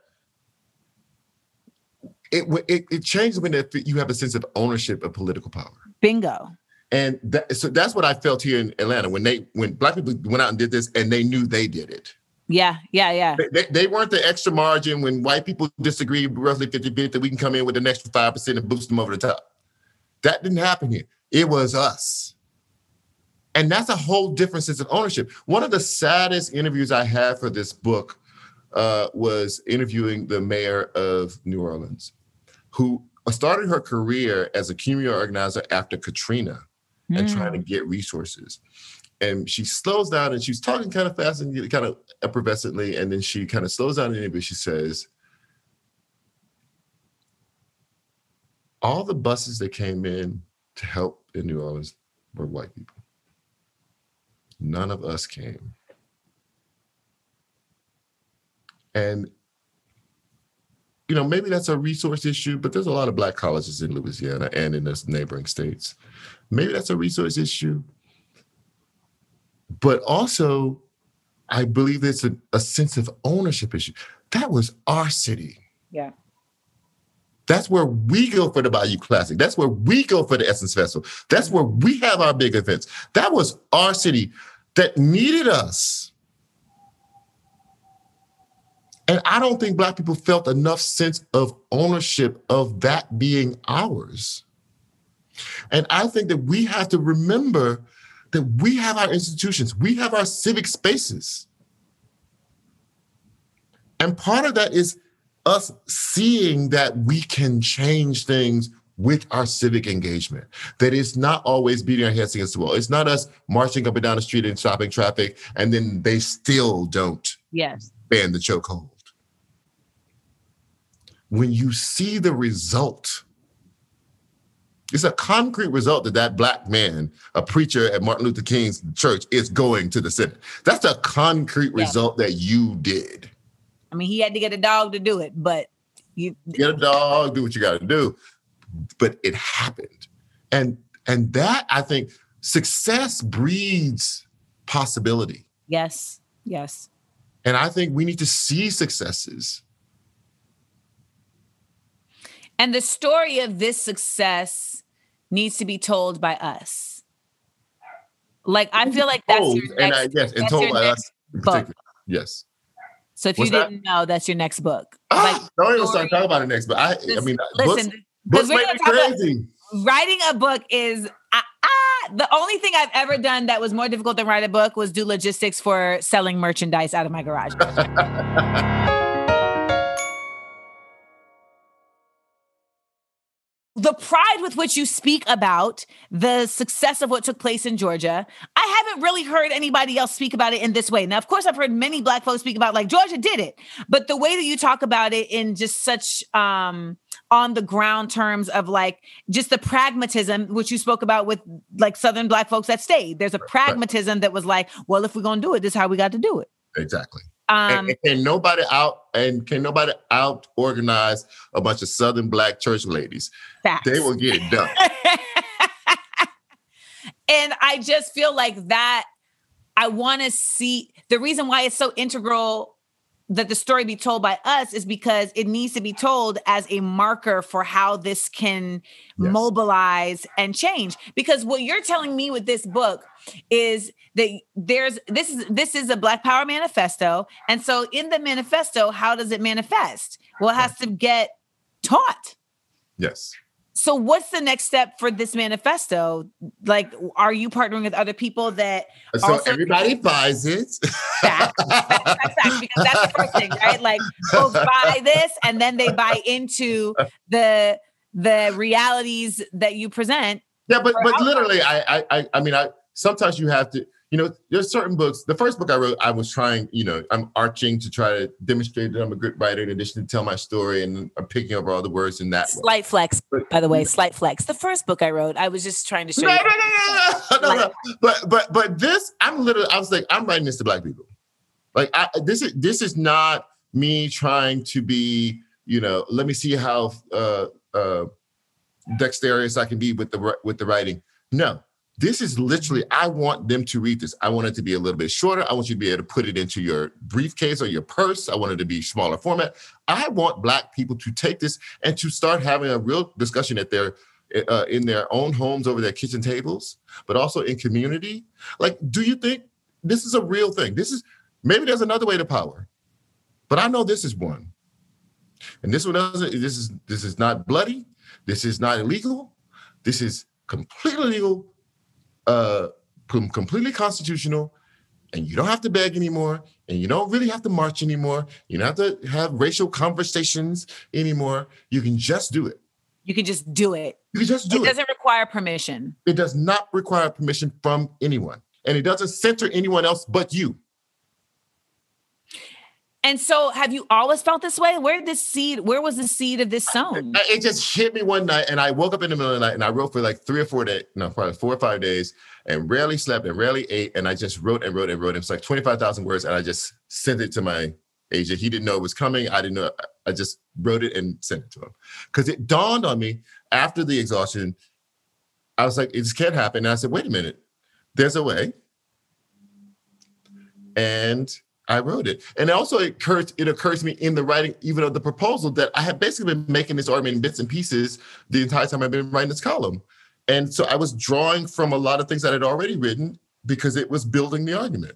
S4: It, it it changes when you have a sense of ownership of political power.
S3: Bingo.
S4: And that, so that's what I felt here in Atlanta when they when Black people went out and did this, and they knew they did it.
S3: Yeah, yeah, yeah.
S4: They, they, they weren't the extra margin when white people disagree roughly fifty-fifty that we can come in with an extra five percent and boost them over the top. That didn't happen here. It was us. And that's a whole different sense of ownership. One of the saddest interviews I had for this book uh, was interviewing the mayor of New Orleans, who started her career as a community organizer after Katrina mm. and trying to get resources. And she slows down and she's talking kind of fast and kind of effervescently. And then she kind of slows down in the interview. She says, all the buses that came in to help in New Orleans were white people. None of us came. And you know, maybe that's a resource issue, but there's a lot of Black colleges in Louisiana and in the neighboring states. Maybe that's a resource issue. But also, I believe it's a, a sense of ownership issue. That was our city.
S3: Yeah.
S4: That's where we go for the Bayou Classic. That's where we go for the Essence Festival. That's where we have our big events. That was our city that needed us. And I don't think Black people felt enough sense of ownership of that being ours. And I think that we have to remember that we have our institutions, we have our civic spaces. And part of that is us seeing that we can change things with our civic engagement, that it's not always beating our heads against the wall. It's not us marching up and down the street and stopping traffic, and then they still don't
S3: yes.
S4: ban the chokehold. When you see the result, it's a concrete result that that Black man, a preacher at Martin Luther King's church, is going to the Senate. That's a concrete yeah. result that you did.
S3: I mean, he had to get a dog to do it, but you
S4: get a dog, do what you got to do. But it happened. And, and that, I think, success breeds possibility.
S3: Yes, yes.
S4: And I think we need to see successes.
S3: And the story of this success needs to be told by us. Like, I feel like that's
S4: told,
S3: your next,
S4: and I, yes, and told by us in particular. Yes.
S3: So if
S4: What's
S3: you didn't that? know, that's your next book.
S4: Ah,
S3: like,
S4: don't even start talking about it next. But I,
S3: listen,
S4: I mean,
S3: listen,
S4: books, books make me crazy.
S3: Writing a book is ah, ah, the only thing I've ever done that was more difficult than write a book was do logistics for selling merchandise out of my garage. the pride with which you speak about the success of what took place in Georgia, I haven't really heard anybody else speak about it in this way. Now, of course, I've heard many Black folks speak about like Georgia did it, but the way that you talk about it in just such um, on the ground terms of like just the pragmatism, which you spoke about with like Southern Black folks that stayed. There's a pragmatism that was like, well, if we're going to do it, this is how we got to do it.
S4: Exactly.
S3: Um,
S4: and, and nobody out and can nobody out organize a bunch of Southern Black church ladies.
S3: Facts.
S4: They will get it done.
S3: And I just feel like that. I want to see the reason why it's so integral that the story be told by us is because it needs to be told as a marker for how this can yes. mobilize and change. Because what you're telling me with this book is that there's this is this is a Black Power manifesto. And so in the manifesto, how does it manifest? Well, it has to get taught.
S4: Yes.
S3: So what's the next step for this manifesto? Like, are you partnering with other people that
S4: so also- everybody buys it?
S3: Facts, facts, facts, facts, because that's the first thing, right? Like, folks buy this and then they buy into the the realities that you present.
S4: Yeah, but but literally, I I I mean, I sometimes you have to. You know, there's certain books. The first book I wrote, I was trying, you know, I'm arching to try to demonstrate that I'm a good writer in addition to tell my story, and I'm picking up all the words in that
S3: Slight way. flex, by the way, slight flex. The first book I wrote, I was just trying to show
S4: no,
S3: you.
S4: No, no, no, no, no, no. But, but, but this, I'm literally, I was like, I'm writing this to Black people. Like, I, this is, this is not me trying to be, you know, let me see how uh, uh, dexterous I can be with the with the writing. No. This is literally, I want them to read this. I want it to be a little bit shorter. I want you to be able to put it into your briefcase or your purse. I want it to be smaller format. I want Black people to take this and to start having a real discussion at their, uh, in their own homes over their kitchen tables, but also in community. Like, do you think this is a real thing? This is, maybe there's another way to power, but I know this is one. And this one doesn't, this is, this is not bloody. This is not illegal. This is completely legal. Uh, completely constitutional, and you don't have to beg anymore, and you don't really have to march anymore. You don't have to have racial conversations anymore. You can just do it.
S3: You can just do it.
S4: You can just do it.
S3: It doesn't require permission.
S4: It does not require permission from anyone, and it doesn't center anyone else but you.
S3: And so have you always felt this way? Where did this seed, where was the seed of this sown?
S4: It just hit me one night, and I woke up in the middle of the night, and I wrote for like three or four days, no, probably four or five days, and rarely slept and rarely ate, and I just wrote and wrote and wrote. It was like twenty-five thousand words, and I just sent it to my agent. He didn't know it was coming. I didn't know. I just wrote it and sent it to him. Because it dawned on me after the exhaustion, I was like, it just can't happen. And I said, wait a minute, there's a way. And I wrote it. And also it occurs, it occurs to me in the writing, even of the proposal, that I have basically been making this argument in bits and pieces the entire time I've been writing this column. And so I was drawing from a lot of things that I'd already written because it was building the argument.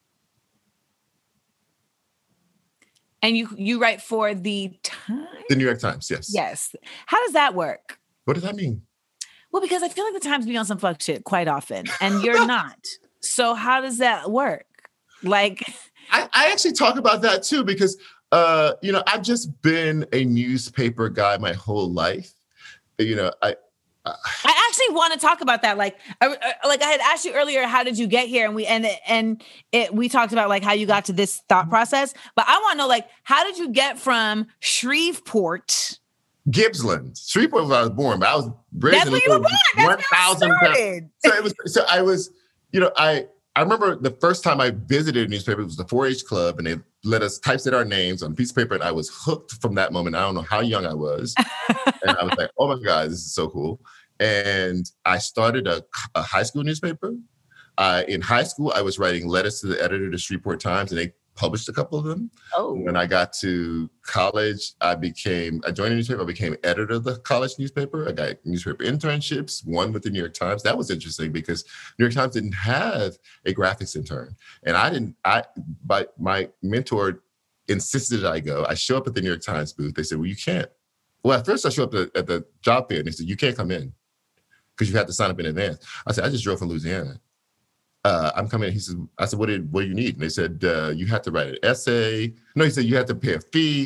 S3: And you you write for the Times?
S4: The New York Times, yes.
S3: Yes. How does that work?
S4: What does that mean?
S3: Well, because I feel like the Times be on some fuck shit quite often, and you're not. So how does that work? Like...
S4: I, I actually talk about that too, because, uh, you know, I've just been a newspaper guy my whole life. You know, I, I,
S3: I actually want to talk about that. Like, I, like I had asked you earlier, how did you get here? And we, and, and it, we talked about like how you got to this thought process, but I want to know, like, how did you get from Shreveport?
S4: Gippsland, Shreveport was where I was born, but I was raised
S3: That's
S4: in
S3: where you were born. That's
S4: one thousand
S3: where
S4: So it was, so I was, you know, I, I remember the first time I visited a newspaper, it was the four H Club, and they let us typeset our names on a piece of paper, and I was hooked from that moment. I don't know how young I was. And I was like, oh my God, this is so cool. And I started a, a high school newspaper. Uh, in high school, I was writing letters to the editor of the Shreveport Times, and they published a couple of them.
S3: Oh.
S4: When I got to college, I became, I joined a newspaper, I became editor of the college newspaper. I got newspaper internships, one with the New York Times. That was interesting because New York Times didn't have a graphics intern. And I didn't, I, but my mentor insisted that I go. I show up at the New York Times booth. They said, well, you can't. Well, at first I show up at, at the job fair and they said, you can't come in because you have to sign up in advance. I said, I just drove from Louisiana. Uh, I'm coming in. He said, I said, what, did, what do you need? And they said, uh, you have to write an essay. No, he said, you have to pay a fee.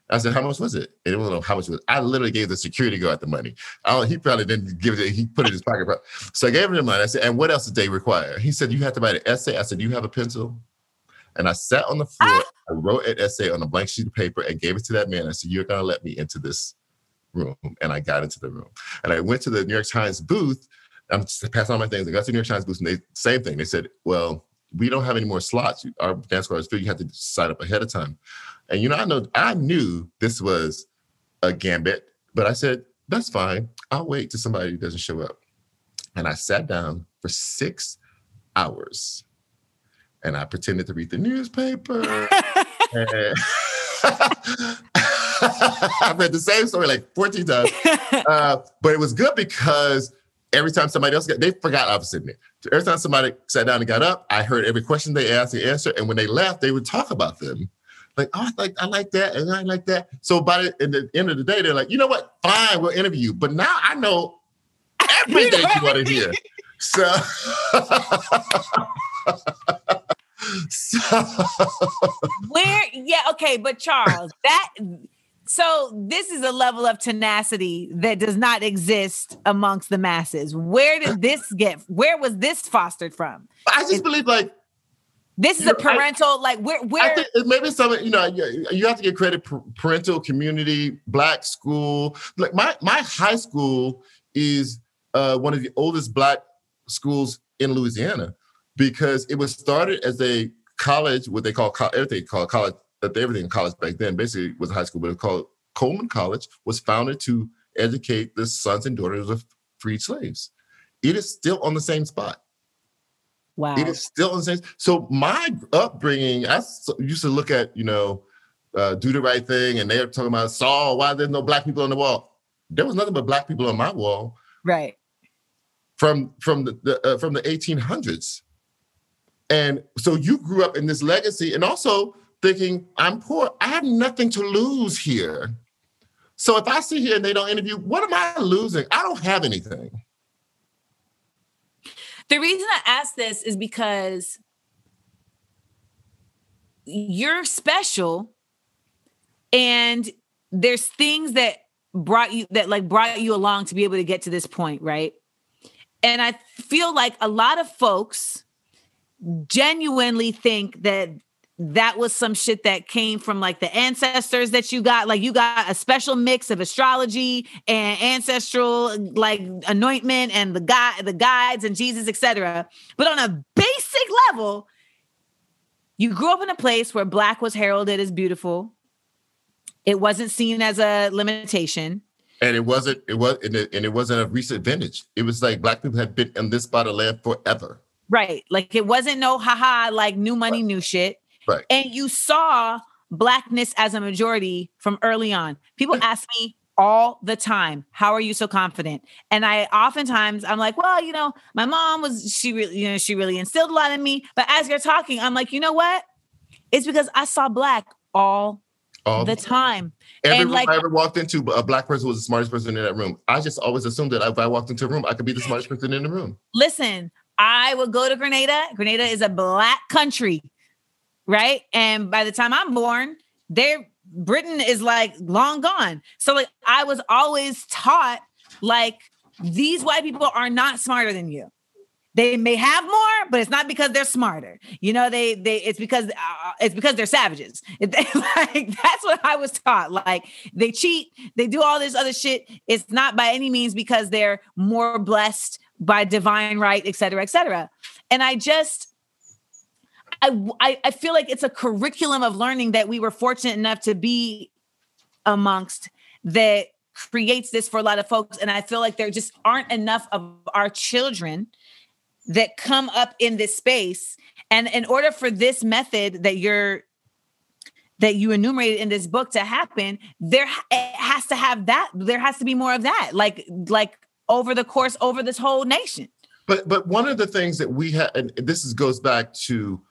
S4: I said, how much was it? And it wasn't know how much it was. I literally gave the security guard the money. I don't, he probably didn't give it, he put it in his pocket. So I gave him the money. I said, and what else did they require? He said, you have to write an essay. I said, do you have a pencil? And I sat on the floor, ah! I wrote an essay on a blank sheet of paper and gave it to that man. I said, you're going to let me into this room. And I got into the room. And I went to the New York Times booth. I'm just passing on my things. I got to the New York Times booth and they, same thing. They said, well, we don't have any more slots. Our dance squad is filled. You have to sign up ahead of time. And, you know, I know, I knew this was a gambit, but I said, that's fine. I'll wait till somebody doesn't show up. And I sat down for six hours and I pretended to read the newspaper. and I read the same story like fourteen times. Uh, but it was good because every time somebody else got, they forgot I was sitting there. Every time somebody sat down and got up, I heard every question they asked and answer. And when they left, they would talk about them. Like, oh, I like, I like that, and I like that. So by the, at the end of the day, they're like, you know what? Fine, we'll interview you. But now I know everything you want to hear. So, so
S3: where? Yeah, okay, but Charles, that. So this is a level of tenacity that does not exist amongst the masses. Where did this get? Where was this fostered from?
S4: I just
S3: it,
S4: believe like.
S3: This is a parental, I, like, where, where?
S4: I think maybe some, you know, you, you have to get credit, parental, community, Black school. Like my, my high school is uh, one of the oldest Black schools in Louisiana because it was started as a college, what they call, everything called college, everything in college back then basically was a high school, but it was called Coleman College, was founded to educate the sons and daughters of freed slaves. It is still on the same spot.
S3: Wow.
S4: It is still insane. So my upbringing, I used to look at, you know, uh, Do the Right Thing, and they were talking about Saul, why there's no Black people on the wall? There was nothing but Black people on my wall.
S3: Right.
S4: From from the, the uh, from the eighteen hundreds. And so you grew up in this legacy and also thinking, I'm poor. I have nothing to lose here. So if I sit here and they don't interview, what am I losing? I don't have anything.
S3: The reason I ask this is because you're special and there's things that brought you that like brought you along to be able to get to this point, right? And I feel like a lot of folks genuinely think that that was some shit that came from like the ancestors that you got. Like you got a special mix of astrology and ancestral like anointment and the guide, the guides and Jesus, et cetera. But on a basic level, you grew up in a place where Black was heralded as beautiful. It wasn't seen as a limitation.
S4: And it wasn't, it was, and it, and it wasn't a recent vintage. It was like Black people had been in this spot of land forever.
S3: Right. Like it wasn't no haha, like new money, right. new shit.
S4: Right.
S3: And you saw Blackness as a majority from early on. People ask me all the time, how are you so confident? And I oftentimes, I'm like, well, you know, my mom was, she really, you know, she really instilled a lot in me. But as you're talking, I'm like, you know what? It's because I saw Black all, all the time.
S4: Every
S3: and
S4: room
S3: like,
S4: I ever walked into, a Black person was the smartest person in that room. I just always assumed that if I walked into a room, I could be the smartest person in the room.
S3: Listen, I would go to Grenada. Grenada is a Black country. Right. And by the time I'm born, there Britain is like long gone. So like I was always taught like these white people are not smarter than you. They may have more, but it's not because they're smarter. You know, they they it's because uh, it's because they're savages. It, like that's what I was taught. Like they cheat, they do all this other shit. It's not by any means because they're more blessed by divine right, et cetera, et cetera. And I just I, I feel like it's a curriculum of learning that we were fortunate enough to be amongst that creates this for a lot of folks. And I feel like there just aren't enough of our children that come up in this space. And in order for this method that you're that you enumerated in this book to happen, there it has to have that. There has to be more of that, like like over the course, over this whole nation.
S4: But but one of the things that we have, and this is, goes back to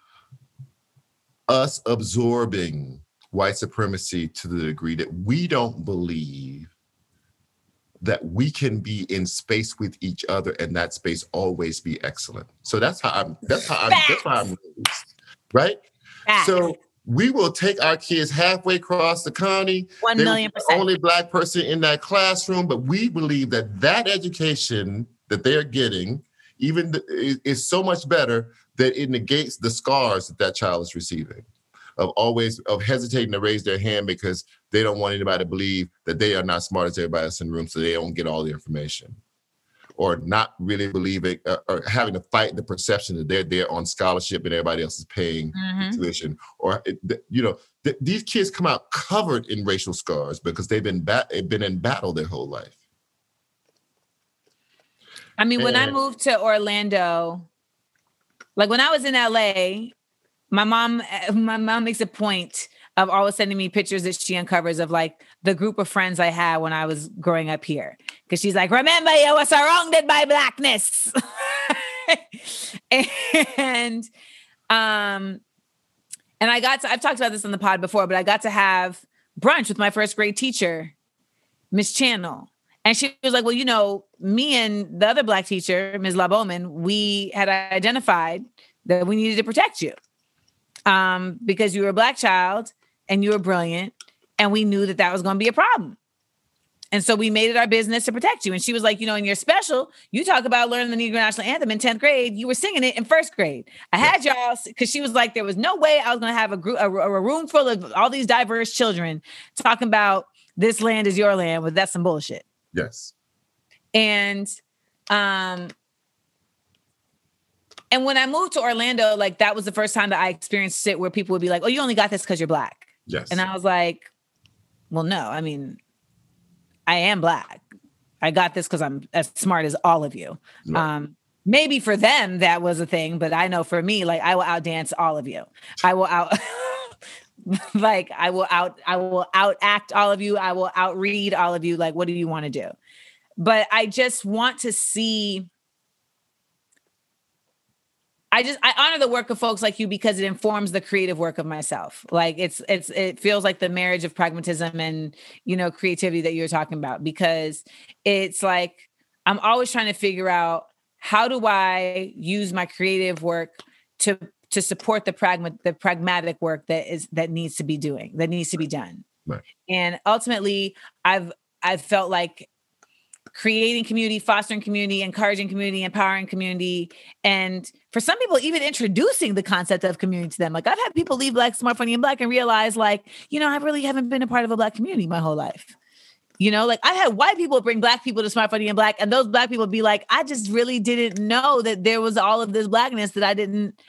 S4: us absorbing white supremacy to the degree that we don't believe that we can be in space with each other and that space always be excellent. So that's how I'm, that's how I'm, that's how I'm raised, right?
S3: Facts.
S4: So we will take our kids halfway across the county.
S3: One
S4: They
S3: million
S4: were the
S3: percent.
S4: only Black person in that classroom, but we believe that that education that they are getting, even the, is, is so much better that it negates the scars that that child is receiving, of always of hesitating to raise their hand because they don't want anybody to believe that they are not smart as everybody else in the room, so they don't get all the information, or not really believing, uh, or having to fight the perception that they're there on scholarship and everybody else is paying
S3: Mhm.
S4: tuition, or you know, th- these kids come out covered in racial scars because they've been bat- been in battle their whole life.
S3: I mean, when I
S4: And-
S3: moved to Orlando, like when I was in L A, my mom, my mom makes a point of always sending me pictures that she uncovers of like the group of friends I had when I was growing up here. Cause she's like, remember you were surrounded by Blackness. and, um, and I got to, I've talked about this on the pod before, but I got to have brunch with my first grade teacher, Miss Channel. And she was like, well, you know, me and the other Black teacher, Miz La Bowman, we had identified that we needed to protect you um, because you were a Black child and you were brilliant. And we knew that that was going to be a problem. And so we made it our business to protect you. And she was like, you know, in your special, you talk about learning the Negro National Anthem in tenth grade. You were singing it in first grade. I had y'all, because she was like, there was no way I was going to have a, group, a, a room full of all these diverse children talking about this land is your land. Well, that's some bullshit.
S4: Yes.
S3: And, um, and when I moved to Orlando, like that was the first time that I experienced it where people would be like, oh, you only got this because you're Black.
S4: Yes.
S3: And I was like, well, no, I mean, I am Black. I got this because I'm as smart as all of you.
S4: Right.
S3: Um, maybe for them that was a thing, but I know for me, like I will outdance all of you. I will out, like I will out, I will outact all of you. I will outread all of you. Like, what do you want to do? But I just want to see. I just, I honor the work of folks like you because it informs the creative work of myself. Like it's, it's, it feels like the marriage of pragmatism and, you know, creativity that you're talking about, because it's like, I'm always trying to figure out how do I use my creative work to, to support the pragma, the pragmatic work that is, that needs to be doing, that needs to be done.
S4: Right.
S3: And ultimately I've, I've felt like creating community, fostering community, encouraging community, empowering community. And for some people, even introducing the concept of community to them. Like I've had people leave Black, Smart, Funny, and Black and realize like, you know, I really haven't been a part of a Black community my whole life. You know, like I've had white people bring Black people to Smart, Funny, and Black, and those Black people be like, I just really didn't know that there was all of this Blackness that I didn't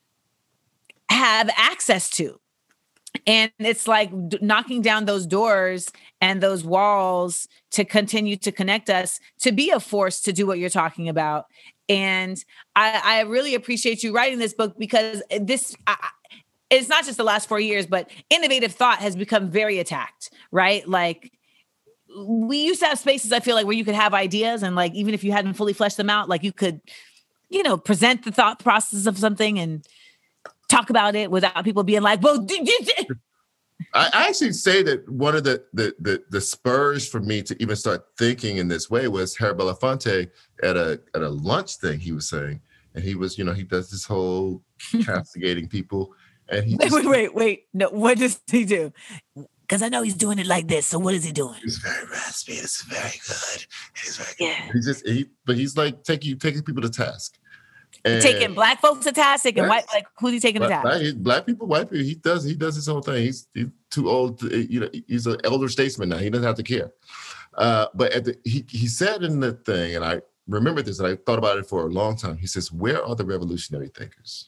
S3: have access to. And it's like d- knocking down those doors and those walls to continue to connect us, to be a force to do what you're talking about. And I, I really appreciate you writing this book because this, I, it's not just the last four years, but innovative thought has become very attacked, right? Like we used to have spaces, I feel like, where you could have ideas and like, even if you hadn't fully fleshed them out, like you could, you know, present the thought process of something and talk about it without people being like, well, did you?
S4: I, I actually say that one of the, the the the spurs for me to even start thinking in this way was Harry Belafonte at a at a lunch thing he was saying, and he was, you know, he does this whole castigating people, and he
S3: Wait,
S4: just,
S3: wait, wait, wait. No, what does he do? Because I know he's doing it like this. So what is he doing?
S4: He's very raspy. It's very good. He's very
S3: Yeah.
S4: good. He just he, but he's like taking taking people to task. And
S3: Taking Black folks to task, taking
S4: Yes.
S3: white, like who's he taking to
S4: black,
S3: task?
S4: black, black people, white people, he does he does his whole thing. He's, he's too old. To, you know, he's an elder statesman now. He doesn't have to care. Uh, but at the, he he said in the thing, and I remember this, and I thought about it for a long time. He says, "Where are the revolutionary thinkers?"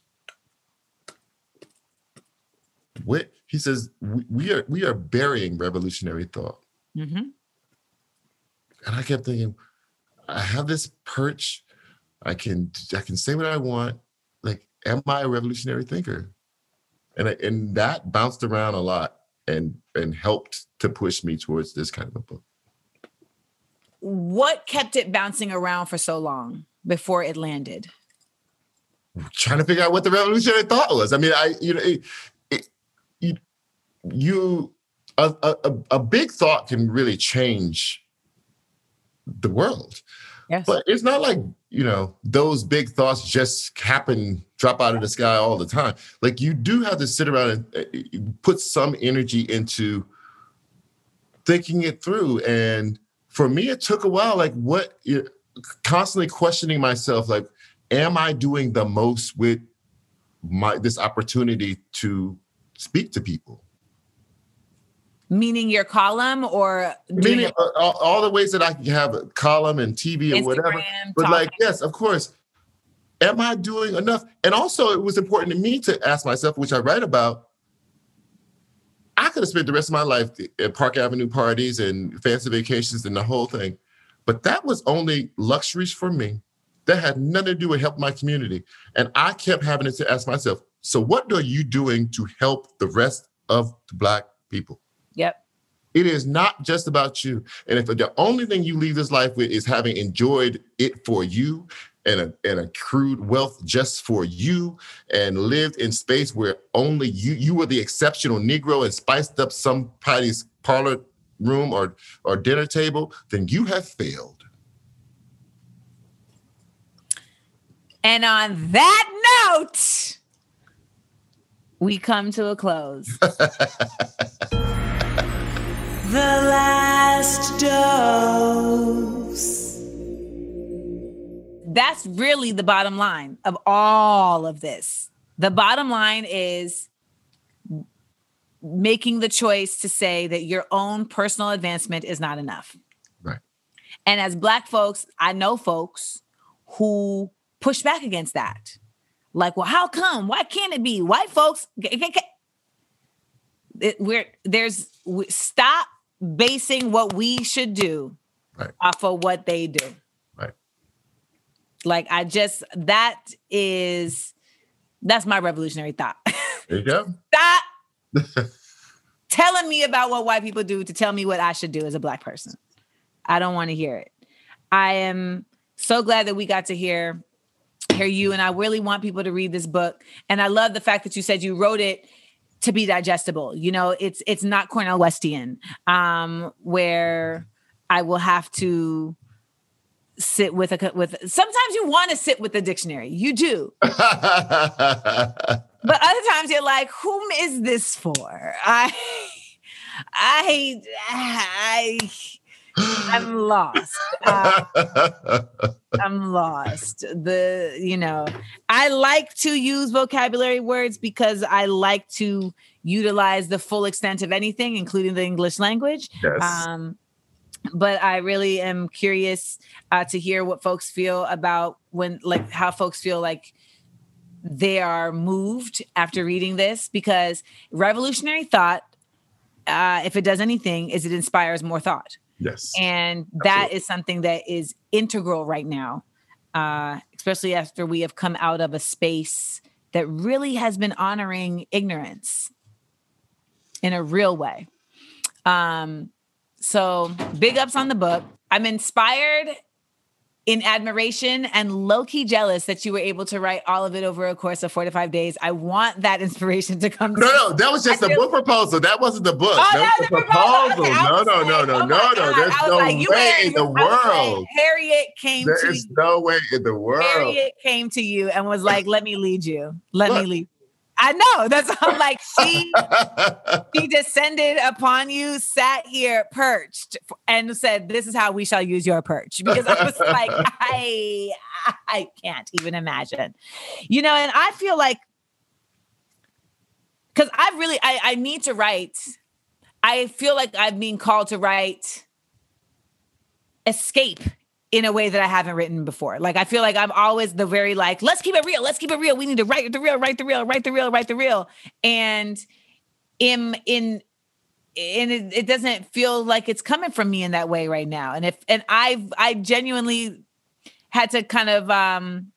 S4: What he says, we, we are we are burying revolutionary thought.
S3: Mm-hmm.
S4: And I kept thinking, I have this perch. I can I can say what I want. Like, am I a revolutionary thinker? And I, and that bounced around a lot and and helped to push me towards this kind of a book.
S3: What kept it bouncing around for so long before it landed?
S4: Trying to figure out what the revolutionary thought was. I mean, I you know, it, it, you you a, a a big thought can really change the world.
S3: Yes.
S4: But it's not like, you know, those big thoughts just happen, drop out of the sky all the time. Like you do have to sit around and uh, put some energy into thinking it through. And for me, it took a while. Like what, you know, constantly questioning myself, like, am I doing the most with my this opportunity to speak to people?
S3: Meaning your column or
S4: Meaning uh, all, all the ways that I can have a column and T V or
S3: Instagram,
S4: whatever. But
S3: talking.
S4: like, yes, of course. Am I doing enough? And also it was important to me to ask myself, which I write about, I could have spent the rest of my life at Park Avenue parties and fancy vacations and the whole thing. But that was only luxuries for me. That had nothing to do with helping my community. And I kept having to ask myself, so what are you doing to help the rest of the Black people?
S3: Yep.
S4: It is not just about you. And if the only thing you leave this life with is having enjoyed it for you and, a, and accrued wealth just for you and lived in space where only you you were the exceptional Negro and spiced up somebody's parlor room or, or dinner table, then you have failed.
S3: And on that note, we come to a close. The last dose. That's really the bottom line of all of this. The bottom line is making the choice to say that your own personal advancement is not enough.
S4: Right.
S3: And as Black folks, I know folks who push back against that. Like, well, how come? Why can't it be? White folks, it, we're there's we, stop basing what we should do
S4: right. off
S3: of what they do.
S4: Right.
S3: Like I just that is that's my revolutionary thought.
S4: There you go.
S3: Stop telling me about what white people do to tell me what I should do as a Black person. I don't want to hear it. I am so glad that we got to hear hear you, and I really want people to read this book. And I love the fact that you said you wrote it to be digestible. You know, it's it's not Cornel Westian, um, where I will have to sit with a with. Sometimes you want to sit with the dictionary, you do, but other times you're like, whom is this for? I, I, I. I'm lost. Uh, I'm lost. The, you know, I like to use vocabulary words because I like to utilize the full extent of anything, including the English language.
S4: Yes.
S3: Um, but I really am curious uh, to hear what folks feel about when, like, how folks feel like they are moved after reading this, because revolutionary thought, uh, if it does anything, is it inspires more thought.
S4: Yes.
S3: And that Absolutely. Is something that is integral right now, uh, especially after we have come out of a space that really has been honoring ignorance in a real way. Um, so big ups on the book. I'm inspired, in admiration, and low-key jealous that you were able to write all of it over a course of four to five days. I want that inspiration to come.
S4: No, no, that was just a book proposal. That wasn't the book.
S3: Oh,
S4: that was the proposal.
S3: Okay,
S4: no, no,
S3: like,
S4: no, no,
S3: oh
S4: no,
S3: God.
S4: no. There's no
S3: like,
S4: way in the world.
S3: Like, Harriet came
S4: there
S3: to
S4: is
S3: you.
S4: no way in the world.
S3: Harriet came to you and was like, let me lead you. Let Look. me lead you. I know. That's I'm like, she she descended upon you, sat here perched, and said, this is how we shall use your perch. Because I was like, I I can't even imagine. You know, and I feel like, because I really, I, I need to write. I feel like I'm being called to write escape in a way that I haven't written before. Like, I feel like I'm always the very like, let's keep it real. Let's keep it real. We need to write the real, write the real, write the real, write the real. And in, in, and it, it doesn't feel like it's coming from me in that way right now. And if, and I've, I genuinely had to kind of um,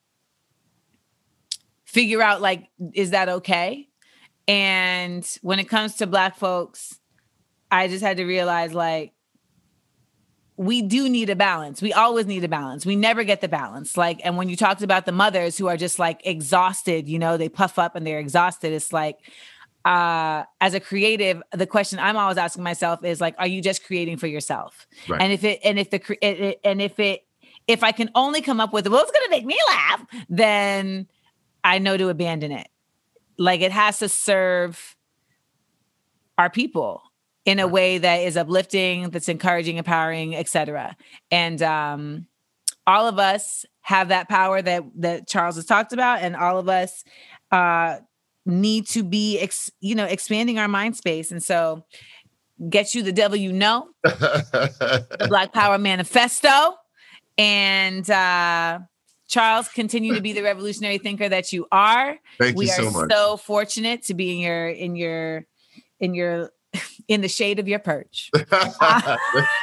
S3: figure out, like, is that okay? And when it comes to Black folks, I just had to realize, like, we do need a balance. We always need a balance. We never get the balance. Like, and when you talked about the mothers who are just like exhausted, you know, they puff up and they're exhausted. It's like, uh, as a creative, the question I'm always asking myself is like, are you just creating for yourself? Right. And if it, and if the, it, it, and if it if I can only come up with what's going to make me laugh, then I know to abandon it. Like it has to serve our people in a way that is uplifting, that's encouraging, empowering, et cetera. And um, all of us have that power that that Charles has talked about, and all of us uh, need to be, ex- you know, expanding our mind space. And so, get you the devil you know, the Black Power Manifesto, and uh, Charles, continue to be the revolutionary thinker that you are.
S4: Thank
S3: we
S4: you so
S3: are
S4: much.
S3: so fortunate to be in your in your in your in the shade of your perch. Uh,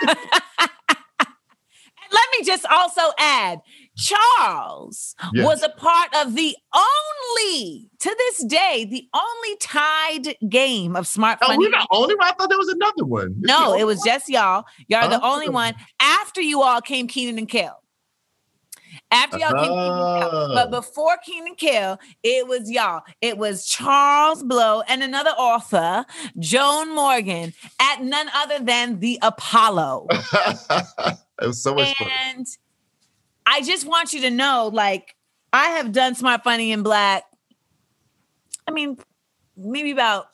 S3: let me just also add, Charles yes. was a part of the only, to this day, the only tied game of Smart
S4: Oh,
S3: Funny.
S4: we're the only one? I thought there was another one. This
S3: no, it was one? just y'all. Y'all are oh. the only one. After you all came Kenan and Kel. After y'all came Kenan and Kel. But before Kenan and Kel, it was y'all. It was Charles Blow and another author, Joan Morgan, at none other than the Apollo.
S4: It was so much fun.
S3: And I just want you to know, like, I have done Smart Funny in Black, I mean, maybe about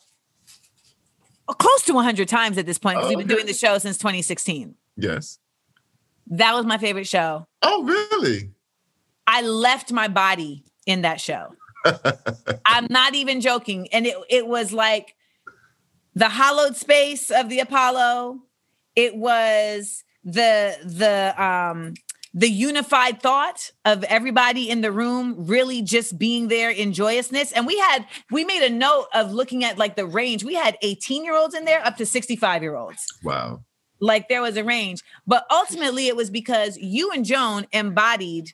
S3: close to one hundred times at this point, because oh, we've been okay. doing the show since twenty sixteen.
S4: Yes.
S3: That was my favorite show.
S4: Oh, really?
S3: I left my body in that show. I'm not even joking. And it, it was like the hollowed space of the Apollo. It was the the um the unified thought of everybody in the room really just being there in joyousness. And we had we made a note of looking at like the range. We had eighteen year olds in there up to sixty-five year olds.
S4: Wow.
S3: Like there was a range. But ultimately it was because you and Joan embodied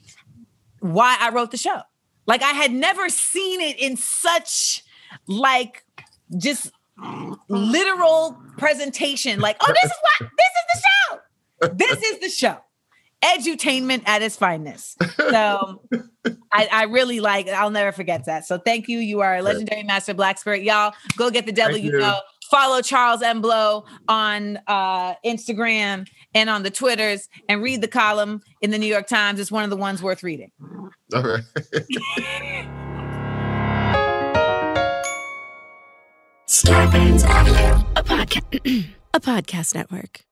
S3: why I wrote the show. Like I had never seen it in such like just literal presentation. Like, oh, this is what, this is the show. This is the show. Edutainment at its finest. So I, I really like, I'll never forget that. So thank you. You are a legendary master Black spirit. Y'all go get the devil you. you know. Follow Charles M. Blow on uh, Instagram and on the Twitters, and read the column in the New York Times. It's one of the ones worth reading.
S4: All right.
S2: Starburns Audio, a podcast, a podcast network.